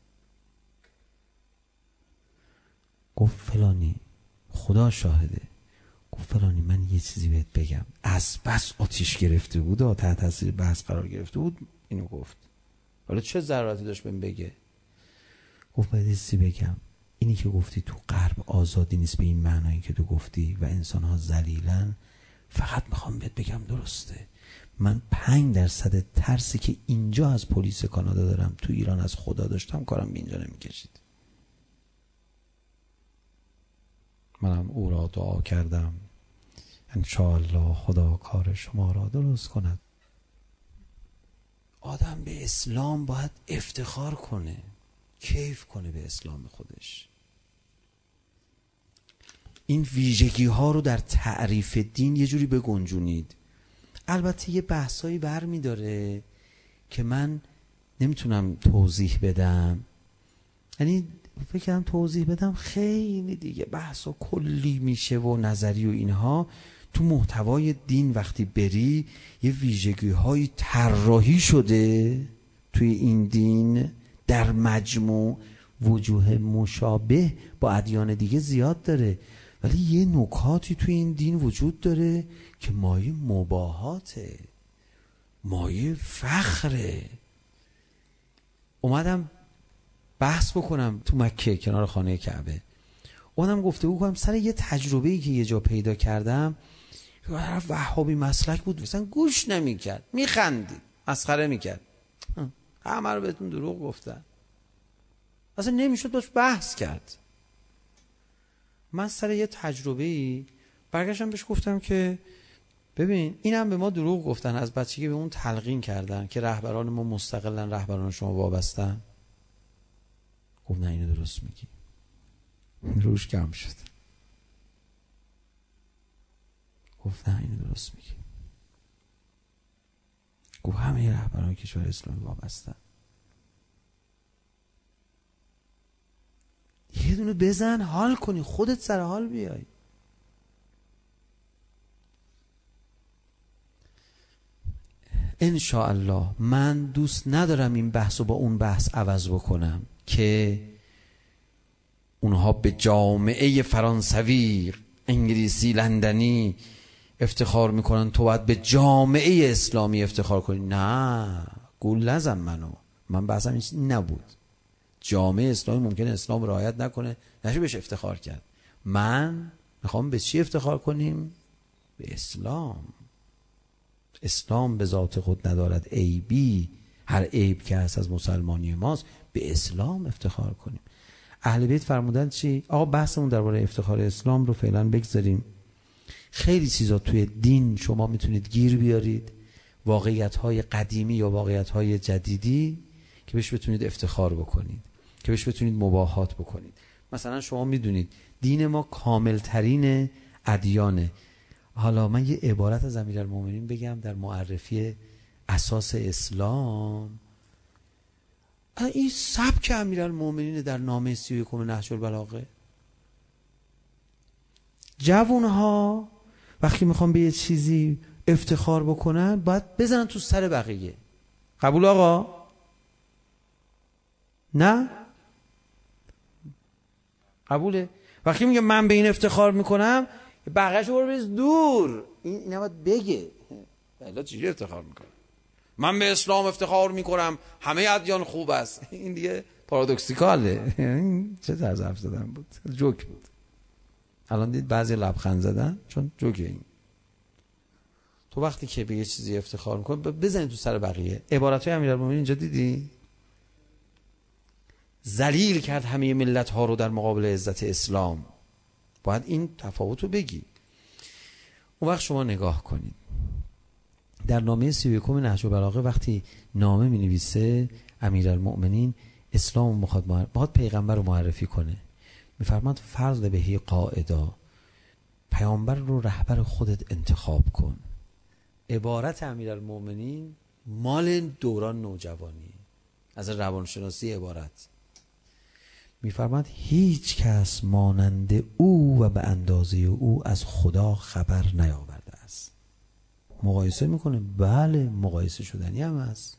S3: گفت فلانی، خدا شاهده، گفت فلانی من یه چیزی بهت بگم، از بس آتیش گرفته بود و تحت تاثیر بحث قرار گرفته بود اینو گفت. حالا چه ضرورتی داشت بهم بگه؟ گفت باید یه چیزی بگم، اینی که گفتی تو غرب آزادی نیست به این معنایی که تو گفتی و انسان ها ذلیلن، فقط میخوام بهت بگم درسته. من پنج درصد ترسی که اینجا از پلیس کانادا دارم تو ایران از خدا داشتم، کارم به اینجا نمیکشید. منم او را دعا کردم انشاءالله خدا کار شما را درست کند. آدم به اسلام باید افتخار کنه، کیف کنه به اسلام خودش. این ویژگی ها رو در تعریف دین یه جوری بگنجونید. البته یه بحثایی برمی داره که من نمیتونم توضیح بدم، یعنی فکر کنم توضیح بدم خیلی دیگه بحثا کلی میشه و نظری و اینها. تو محتوای دین وقتی بری یه ویژگی های طراحی شده توی این دین، در مجموع وجوه مشابه با ادیان دیگه زیاد داره، ولی یه نکاتی توی این دین وجود داره که مایه مباهاته، مایه فخره. اومدم بحث بکنم تو مکه کنار خانه کعبه، اونم گفته بکنم سر یه تجربه‌ای که یه جا پیدا کردم. طرف وهابی مسلک بود، مثلا گوش نمی‌کرد، می‌خندید، مسخره می‌کرد، همه رو بهتون دروغ گفتن، اصلا نمیشد باش بحث کرد. من سر یه تجربه‌ای برگشتم بهش گفتم که ببین اینم به ما دروغ گفتن، از بچگی به اون تلقین کردن که رهبران ما مستقلن، رهبران شما وابستن. گفت نه اینو درست میگی. روش کم شد. گفت نه اینو درست میگی. گفت همه رهبران کشور اسلامی وابستن. یه دونه بزن حال کنی، خودت سر حال بیای. انشاءالله من دوست ندارم این بحث رو با اون بحث عوض بکنم که اونها به جامعه فرانسوی، انگلیسی، لندنی افتخار میکنن، تو باید به جامعه اسلامی افتخار کنی. نه، گول نزن منو، من بحثم این نبود. جامعه اسلامی ممکنه اسلام رعایت نکنه، نشه بهش افتخار کرد. من میخوام به چی افتخار کنیم؟ به اسلام. اسلام به ذات خود ندارد عیبی، هر عیب که هست از مسلمانی ماست. به اسلام افتخار کنیم. اهل بیت فرمودن چی؟ آقا بحثمون درباره افتخار اسلام رو فعلا بگذاریم. خیلی چیزا توی دین شما میتونید گیر بیارید، واقعیت‌های قدیمی یا واقعیت‌های جدیدی که بهش بتونید افتخار بکنید، که بهش بتونید مباهات بکنید. مثلا شما میدونید دین ما کاملترین ادیانه. حالا من یه عبارت از امیرالمومنین بگم در معرفی اساس اسلام. این سبک امیرالمومنین در نامه سی و یکم نهج البلاغه. جوانها وقتی میخوام به یه چیزی افتخار بکنن باید بزنن تو سر بقیه. قبول آقا؟ نه؟ قبوله؟ وقتی میگه من به این افتخار میکنم بقیه‌اش رو بریز دور. این اینا باید بگه الا چجوری افتخار میکنه؟ من به اسلام افتخار میکنم، همه ادیان خوب است. این دیگه پارادوکسیکاله. چه طرز حرف زدن بود؟ جوک بود. الان دید بعضی لبخند زدن چون جوکه. این تو وقتی که به یه چیزی افتخار میکنی بزنید تو سر بقیه. عبارتهای امیرالمومنین اینجا دیدی؟ ذلیل کرد همه ملت ها رو در مقابل عزت اسلام. باید این تفاوت رو بگی. اون وقت شما نگاه کنید در نامه سی و یکم نهج البلاغه وقتی نامه می نویسه امیرالمؤمنین اسلام میخواد معرفی، پیغمبر رو معرفی کنه. میفرماد فرض بهی قاعدا، پیامبر رو رهبر خودت انتخاب کن. عبارت امیرالمؤمنین مال دوران نوجوانی از روانشناسی عبارت. میفرماد هیچ کس مانند او و به اندازه او از خدا خبر نیاورده است. مقایسه میکنه. بله مقایسه شدنی هم هست،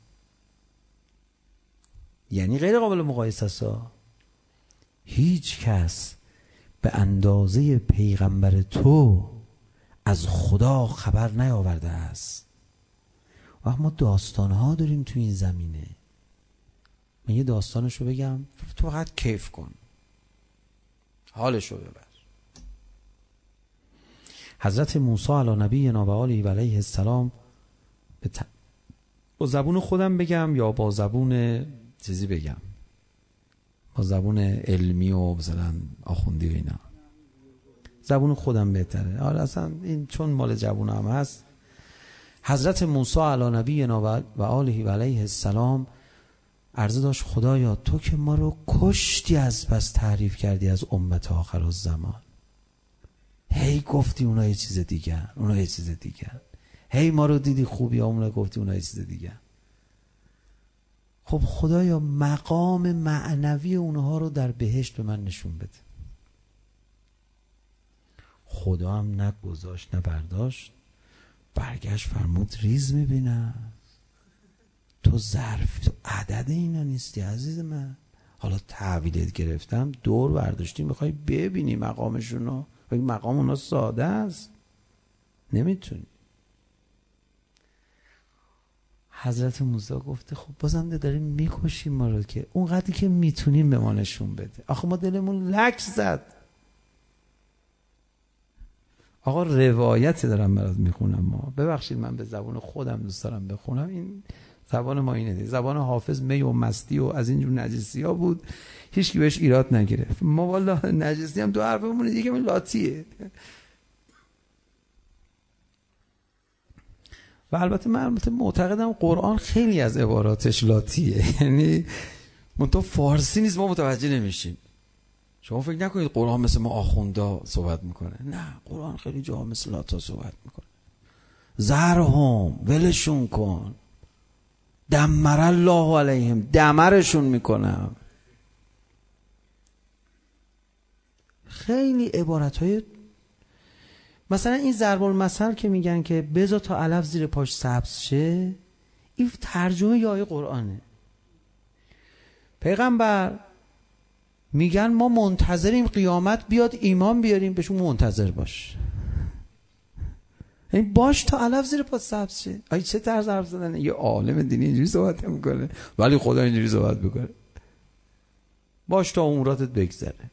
S3: یعنی غیر قابل مقایسه است. هیچ کس به اندازه پیغمبر تو از خدا خبر نیاورده است. و ما داستانها داریم تو این زمینه. من یه داستانشو بگم تو فقط کیف کن، حالشو ببر. حضرت موسی علی نبینا و آله و علیه السلام به ت... با زبون خودم بگم یا با زبون چیزی بگم؟ با زبون علمی و مثلا آخوندی و اینا. زبون خودم بهتره. آره اصلا این چون مال جوون هم هست. حضرت موسی علی نبینا و آله و علیه السلام عرضه داشت خدایا تو که ما رو کشتی از بس تعریف کردی از امت آخر الزمان. هی گفتی اونا یه چیز دیگه، اونا یه چیز دیگه. هی ما رو دیدی خوبی اونا گفتی اونا یه چیز دیگه. خب خدایا مقام معنوی اونها رو در بهشت به من نشون بده. خدا هم نه گذاشت نه برداشت، برگشت فرمود ریز میبینم. تو ظرف تو عدد اینا نیستی عزیز من. حالا تحویلت گرفتم دور برداشتی میخوای ببینی مقامشونو. مقام اونا ساده است، نمیتونی. حضرت موسی گفته خب بازم داریم میکشیم ما رو که اون قدری که میتونیم به ما نشون بده. آخه ما دلمون لک زد. آقا روایت دارم برات میخونم. ما ببخشید من به زبان خودم دوست دارم بخونم. این زبان ما اینه دی. زبان حافظ می و مستی و از اینجور نجسی ها بود، هیچ کی بهش ایراد نگرفت. ما والله نجسی هم دو حرفمون دیگه من لاتیه. و البته من البته معتقدم قرآن خیلی از عباراتش لاتیه، یعنی منتها فارسی نیست ما متوجه نمیشیم. شما فکر نکنید قرآن مثل ما آخوندا صحبت میکنه. نه، قرآن خیلی جا مثل لاتا صحبت میکنه. زرهم ولشون کن، دمر الله علیهم، دمرشون میکنم. خیلی عبارتهای مثلا این ضرب المثل که میگن که بذار تا علف زیر پاش سبز شه، این ترجمه یه آیه قرآنه. پیغمبر میگن ما منتظریم قیامت بیاد ایمان بیاریم، بهشون منتظر باش. این باش تا علف زیر پا سبز شه. آی چه طرز حرف زدن؟ یه عالم دینی اینجوری صحبت میکنه ولی خدا اینجوری صحبت میکنه. باش تا اموراتت بگذره.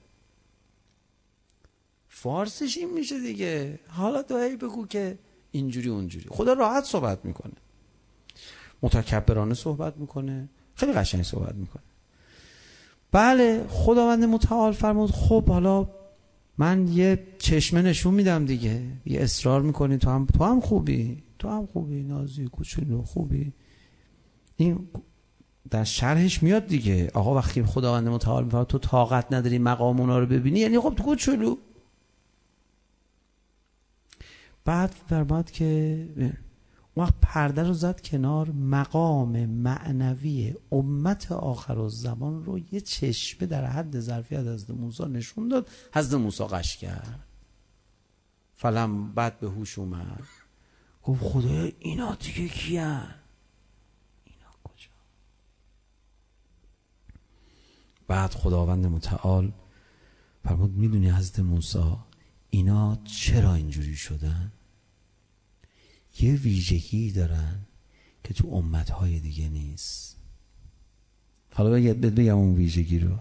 S3: فارسیش این میشه دیگه. حالا تو هی بگو که اینجوری اونجوری. خدا راحت صحبت میکنه، متکبرانه صحبت میکنه، خیلی قشنگ صحبت میکنه. بله خداوند متعال فرمود خب حالا من یه چشمه نشون میدم دیگه. یه اصرار میکنی تو هم تو هم خوبی، تو هم خوبی، نازی کوچولو خوبی. این در شرحش میاد دیگه. آقا وقتی خداوند متعال میفرماد تو طاقت نداری مقام اونا رو ببینی، یعنی خب تو کوچولو. بعد فرمود که وقت پرده رو زد کنار، مقام معنوی امت آخرالزمان رو یه چشمه در حد ظرفیت حضرت موسی نشون داد. حضرت موسی قش کرد، فلم بعد به هوش اومد، گفت خدایا اینا دیگه کیان؟ اینا کجا؟ بعد خداوند متعال فرمود میدونی حضرت موسی اینا چرا اینجوری شدن؟ یه ویژگی دارن که تو امتهای دیگه نیست. حالا باید بگم اون ویژگی رو.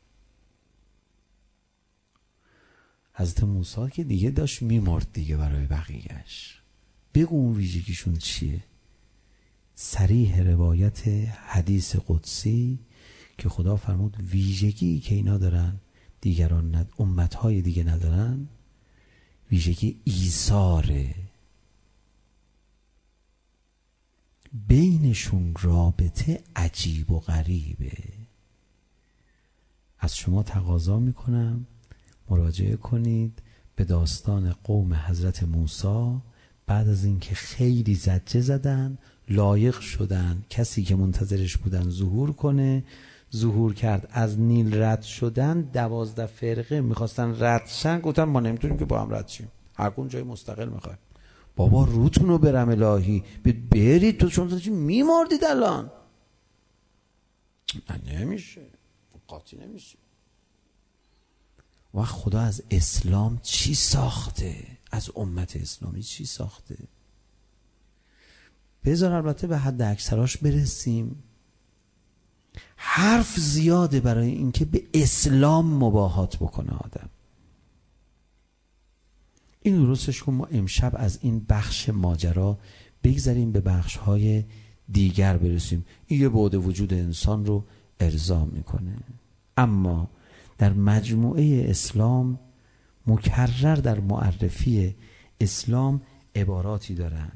S3: حضرت موسی که دیگه داشت میمرد دیگه برای بقیهش، بگو اون ویژگیشون چیه؟ صریح روایت حدیث قدسی که خدا فرمود ویژگی که اینا دارن دیگران ند... امتهای دیگه ندارن، ویژگی ایثاره. بینشون رابطه عجیب و غریبه. از شما تقاضا میکنم مراجعه کنید به داستان قوم حضرت موسی. بعد از اینکه خیلی زجه زدن، لایق شدن کسی که منتظرش بودن ظهور کنه، ظهور کرد. از نیل رد شدن، دوازده فرقه میخواستن رد شن، گفتن ما نمیتونیم که با هم رد شیم، هر کون جای مستقل میخوایم. بابا روتون رو برم الهی برید تو، چون چی میماردید الان؟ نه نمیشه، قاطی نمیشه. و خدا از اسلام چی ساخته؟ از امت اسلامی چی ساخته؟ بذار البته به حد اکثراش برسیم. حرف زیاده برای اینکه به اسلام مباهات بکنه آدم. این درستش کن ما امشب از این بخش ماجرا بگذاریم به بخش‌های دیگر برسیم. این یه بعد وجود انسان رو ارضا میکنه. اما در مجموعه اسلام مکرر در معرفی اسلام عباراتی دارن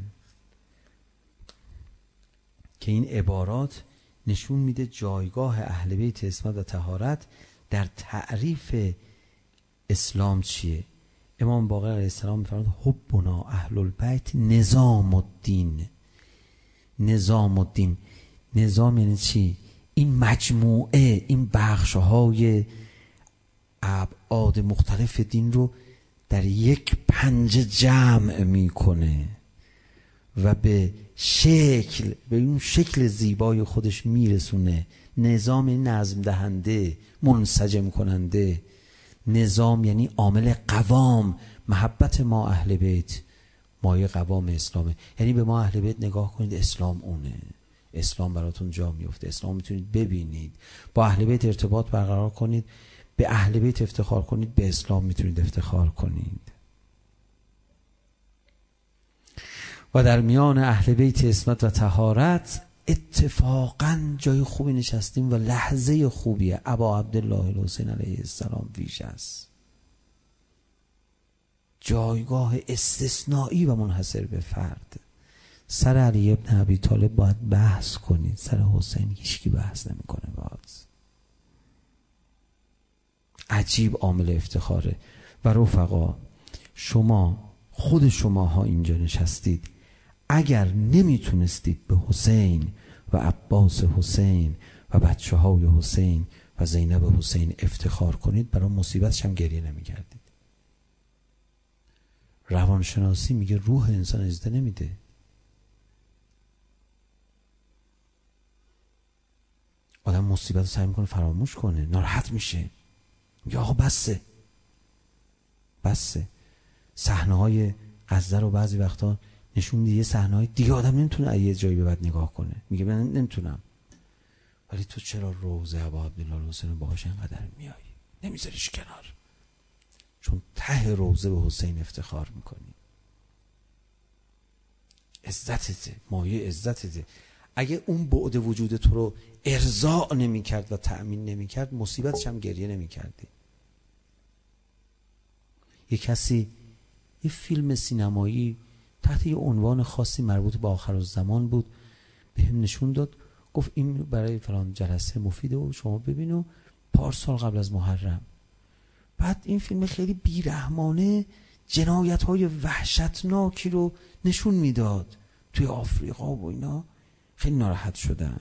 S3: که این عبارات نشون میده جایگاه اهل بیت عصمت و طهارت در تعریف اسلام چیه. امام باقر علیه السلام میفرماد حبنا اهل البیت نظام الدین. نظام الدین، نظام یعنی چی؟ این مجموعه، این بخش‌های ابعاد مختلف دین رو در یک پنجه جمع میکنه و به شکل، به اون شکل زیبای خودش میرسونه. نظام نظم دهنده، منسجم کننده. نظام یعنی عامل قوام. محبت ما اهل بیت مایه قوام اسلامه. یعنی به ما اهل بیت نگاه کنید، اسلام اونه. اسلام براتون جا میفته، اسلام میتونید ببینید. با اهل بیت ارتباط برقرار کنید، به اهل بیت افتخار کنید، به اسلام میتونید افتخار کنید. و در میان اهل بیت عصمت و طهارت اتفاقا جای خوبی نشستیم و لحظه خوبیه. ابا عبدالله الحسین علیه السلام ویژه است. جایگاه استثنایی و منحصر به فرد. سر علی ابن ابی طالب باید بحث کنید، سر حسین هیچکی بحث نمیکنه. باز عجیب عامل افتخاره. و رفقا، شما خود شماها اینجا نشستید، اگر نمیتونستید به حسین و عباس حسین و بچه های حسین و زینب حسین افتخار کنید، برای مصیبتش هم گریه نمیکردید. روانشناسی میگه روح انسان اجازه نمیده. آدم مصیبت رو سعی میکنه فراموش کنه، ناراحت میشه، میگه آقا بسه بسه. صحنه های غزه رو بعضی وقتا نشون میده، یه صحنه های دیگه آدم نمیتونه یه جایی به بعد نگاه کنه، میگه من نمیتونم. ولی تو چرا روزه ابا عبدالله الحسین باهاش اینقدر میایی، نمیذاریش کنار؟ چون ته روزه به حسین افتخار میکنی. عزتته، مایه عزتته. اگه اون بعد وجود تو رو ارضاء نمیکرد و تأمین نمیکرد، مصیبتش هم گریه نمیکردی. یه کسی یه فیلم سینمایی تحت یه عنوان خاصی مربوط به آخرالزمان بود به هم نشون داد، گفت این برای فلان جلسه مفیده و شما ببینو، پارسال قبل از محرم. بعد این فیلم خیلی بیرحمانه جنایت‌های وحشتناکی رو نشون میداد. توی آفریقا و اینا خیلی ناراحت شدم.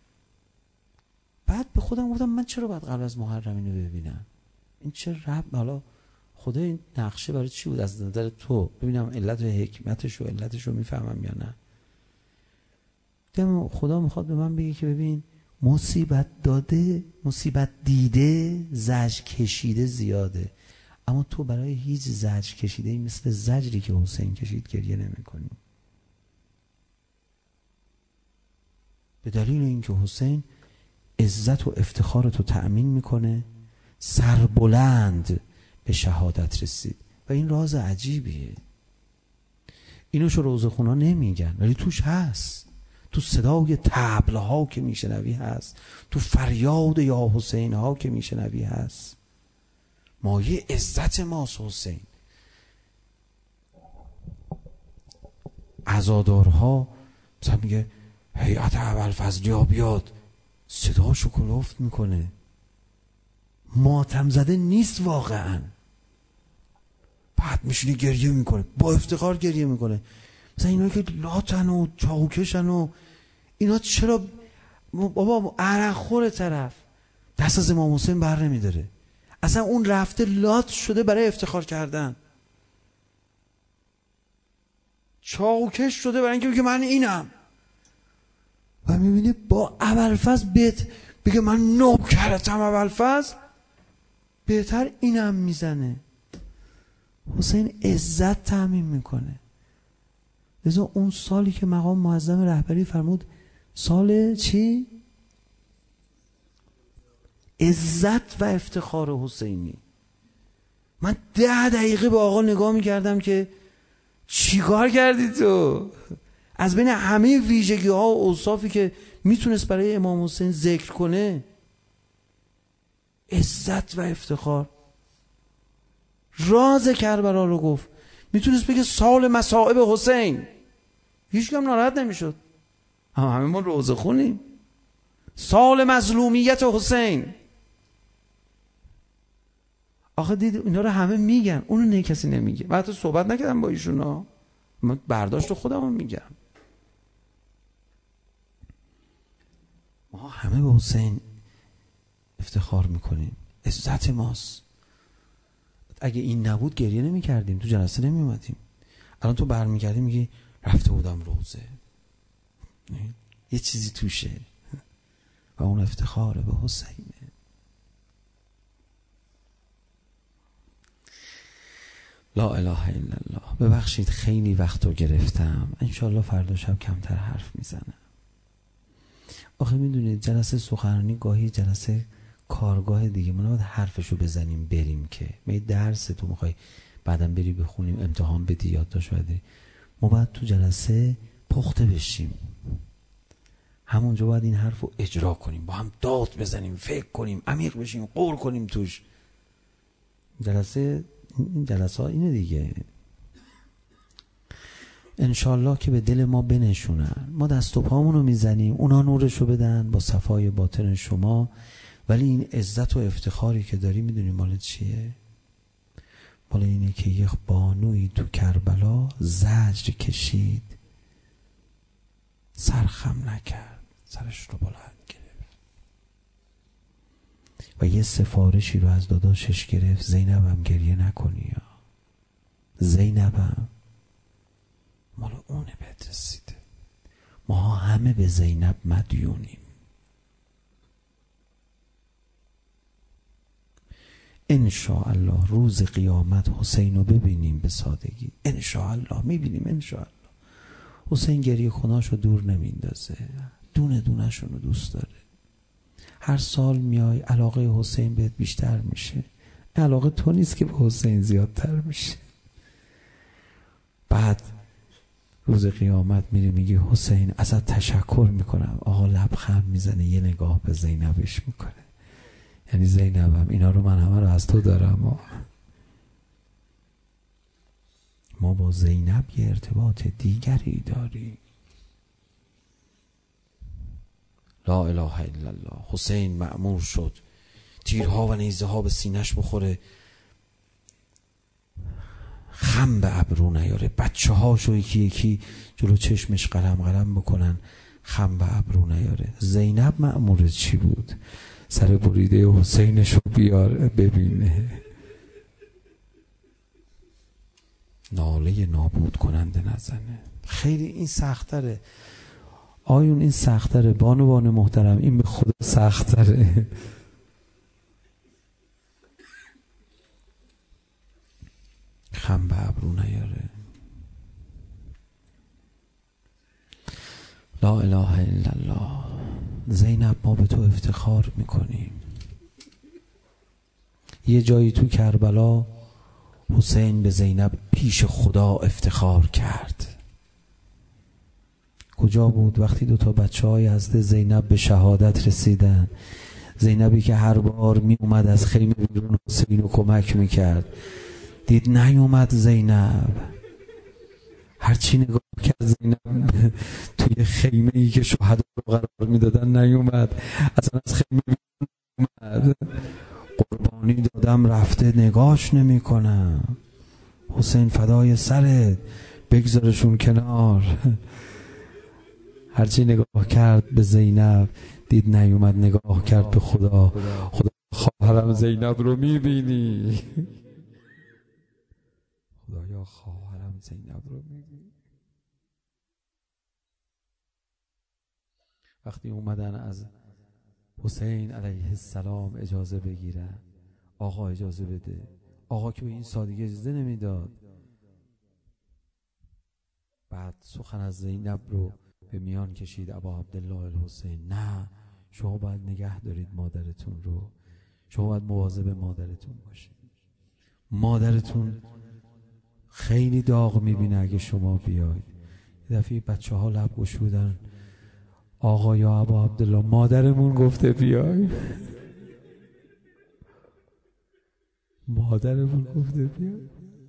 S3: بعد به خودم گفتم من چرا باید قبل از محرم اینو ببینم؟ این چه رب، حالا خدا این نقشه برای چی بود از نظر تو؟ ببینم علت و حکمتش و علتش رو میفهمم یا نه. دیدم خدا میخواد به من بگه که ببین مصیبت داده، مصیبت دیده، زجر کشیده زیاده، اما تو برای هیچ زجر کشیده مثل زجری که حسین کشید گریه نمی کنی. به دلیل اینکه حسین عزت و افتخار تو تأمین میکنه، سربلند به شهادت رسید. و این راز عجیبیه، اینو شو روزخونا نمیگن ولی توش هست. تو صدای طبل ها که میشنوی هست، تو فریاد یا حسین ها که میشنوی هست. مایه عزت ماست حسین. عزادارها مثلا میگه هیئت ابوالفضلیا بیاد، صداشو کلفت میکنه، ماتم زده نیست واقعا. بعد میشینی گریه میکنه، با افتخار گریه میکنه. مثلا اینا که لاتن و چاوکشن و اینا چرا بابا عرق خور طرف دست از امام حسین بر نمیداره؟ اصلا اون رفته لات شده برای افتخار کردن، چاوکش شده برای اینکه بگه من اینم. و میبینی با ابوالفضل بیت بگه من نوکرتم ابوالفضل، بهتر اینم میزنه. حسین عزت تامین میکنه. لذا اون سالی که مقام معظم رهبری فرمود سال چی؟ عزت و افتخار حسینی. من ده دقیقه به آقا نگاه میکردم که چیکار کردی تو؟ از بین همه ویژگی ها و اوصافی که میتونست برای امام حسین ذکر کنه، عزت و افتخار. راز کربلا رو گفت. میتونست بگه سال مصائب حسین، هیچ کم ناراحت نمیشد. اما همه ما روزه خونیم. سال مظلومیت حسین. آخه دید اینا رو همه میگن، اونو نه کسی نمیگه. من حتی صحبت نکردم با ایشون ها، من برداشت خودم رو میگم. ما همه به حسین افتخار میکنیم، عزت ماست. اگه این نبود گریه نمی کردیم، تو جلسه نمی اومدیم. الان تو برمی کردیم میگی رفته بودم روزه، یه چیزی توشه و اون افتخاره به حسینه. لا اله الا الله. ببخشید خیلی وقت رو گرفتم، انشالله فردا شب کمتر حرف میزنم. آخه میدونید جلسه سخنرانی گاهی جلسه کارگاه دیگه، ما نباید حرفشو بزنیم بریم که می درس تو میخوای بعدم بری بخونیم امتحان بدی یادداشت بدی. ما باید تو جلسه پخته بشیم، همونجا باید این حرفو اجرا کنیم، با هم داد بزنیم، فکر کنیم، عمیق بشیم، قور کنیم توش. جلسه این جلسه ها اینه دیگه. انشالله که به دل ما بنشونن. ما دست و پامونو میزنیم، اونا نورشو بدن با صفای باطن شما. ولی این عزت و افتخاری که داری میدونی مال چیه؟ مال اینه که یک بانوی تو کربلا زجر کشید، سرخم نکرد، سرش رو بلند گرفت و یه سفارشی رو از داداشش گرفت، زینبم گریه نکنی یا زینبم مال اونه بهت رسیده. ما همه به زینب مدیونیم. انشاءالله روز قیامت حسین رو ببینیم به سادگی. انشاءالله میبینیم. انشاءالله حسین گریه خوناشو دور نمیندازه، دونه دونه شونو دوست داره. هر سال میای علاقه حسین بهت بیشتر میشه، علاقه تو نیست که به حسین زیادتر میشه. بعد روز قیامت میری میگی حسین ازت تشکر میکنم. آقا لبخند میزنه، یه نگاه به زینبش میکنه، یعنی زینبم اینا رو من همه رو از تو دارم. ما, ما با زینب یه ارتباط دیگری داریم. لا اله الا الله. حسین مأمور شد تیرها و نیزه ها به سینش بخوره، خم به ابرو نیاره. بچه هاشو یکی یکی جلو چشمش قلم قلم بکنن، خم به ابرو نیاره. زینب مأمور چی بود؟ سر بریده حسینشو بیار ببینه. ناله نابود کننده نزنه. خیلی این سختره آیون، این سختره بانوان محترم، این به خدا سختره. خم به ابرو نیاره. لا اله الا الله. زینب ما به تو افتخار میکنیم. یه جایی تو کربلا حسین به زینب پیش خدا افتخار کرد. کجا بود؟ وقتی دو تا بچه های حضرت زینب به شهادت رسیدن. زینبی که هر بار می اومد از خیمه بیرون حسین رو کمک میکرد، دید نیومد زینب. هرچی نگاه کرد زینب توی خیمه ای که شهدا رو قرار میدادن نیومد، اصلا از خیمه بیرون اومد. قربانی دادم رفته نگاش نمی کنم. حسین فدای سرت، بگذارشون کنار. هرچی نگاه کرد به زینب دید نیومد، نگاه کرد به خدا. خدا خواهرم زینب رو میبینی؟ خدایا خواهرم زینب رو میبینی؟ وقتی اومدن از حسین علیه السلام اجازه بگیرن، آقا اجازه بده، آقا که به این سادگی اجازه نمیداد. بعد سخن از زینب رو به میان کشید ابا عبدالله الحسین. نه، شما باید نگه دارید مادرتون رو، شما باید مواظب مادرتون باشید. مادرتون خیلی داغ میبینه اگه شما بیاید. یه دفعه بچه ها لب گشودن، آقا یا ابا عبدالله مادرمون گفته بیای. مادرمون گفته بیای.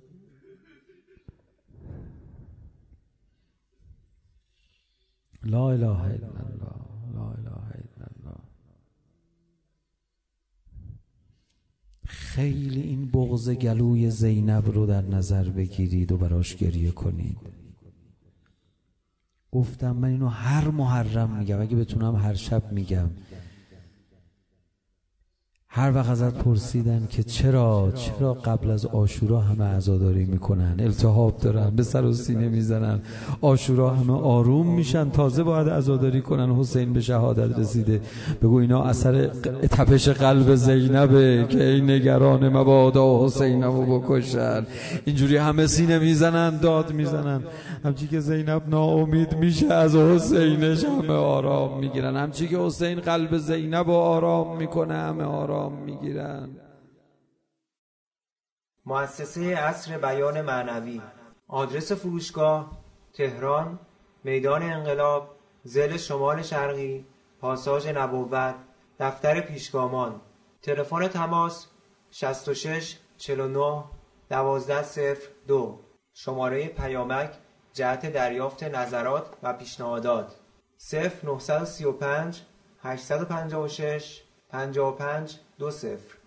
S3: لا اله الا الله، لا اله الا الله. خیلی این بغض گلوی زینب رو در نظر بگیرید و براش گریه کنید. گفتم من اینو هر محرم میگم، اگه بتونم هر شب میگم. هر وقت ازت پرسیدن که چرا چرا قبل از عاشورا همه عزاداری میکنن، التهاب دارن، به سر و سینه میزنن، عاشورا همه آروم میشن، تازه باید عزاداری کنن حسین به شهادت رسیده. بگو اینا اثر تپش قلب زینبه که ای نگران مبادا حسینمو بکشن. اینجوری همه سینه میزنن، داد میزنن. همچی که زینب ناامید میشه از حسینش همه آرام میگیرن. همچی که حسین قلب زینب رو آرام میکنه همه آرام میگیرن.
S1: مؤسسه عصر بیان معنوی. آدرس فروشگاه: تهران، میدان انقلاب، ضلع شمال شرقی، پاساژ نبوت، دفتر پیشگامان. تلفن تماس: شصت و شش چهل و نه دوازده صفر دو. شماره پیامک جهت دریافت نظرات و پیشنهادات: صفر نه سه پنج هشت پنج شش پنجاه و پنج دو صفر.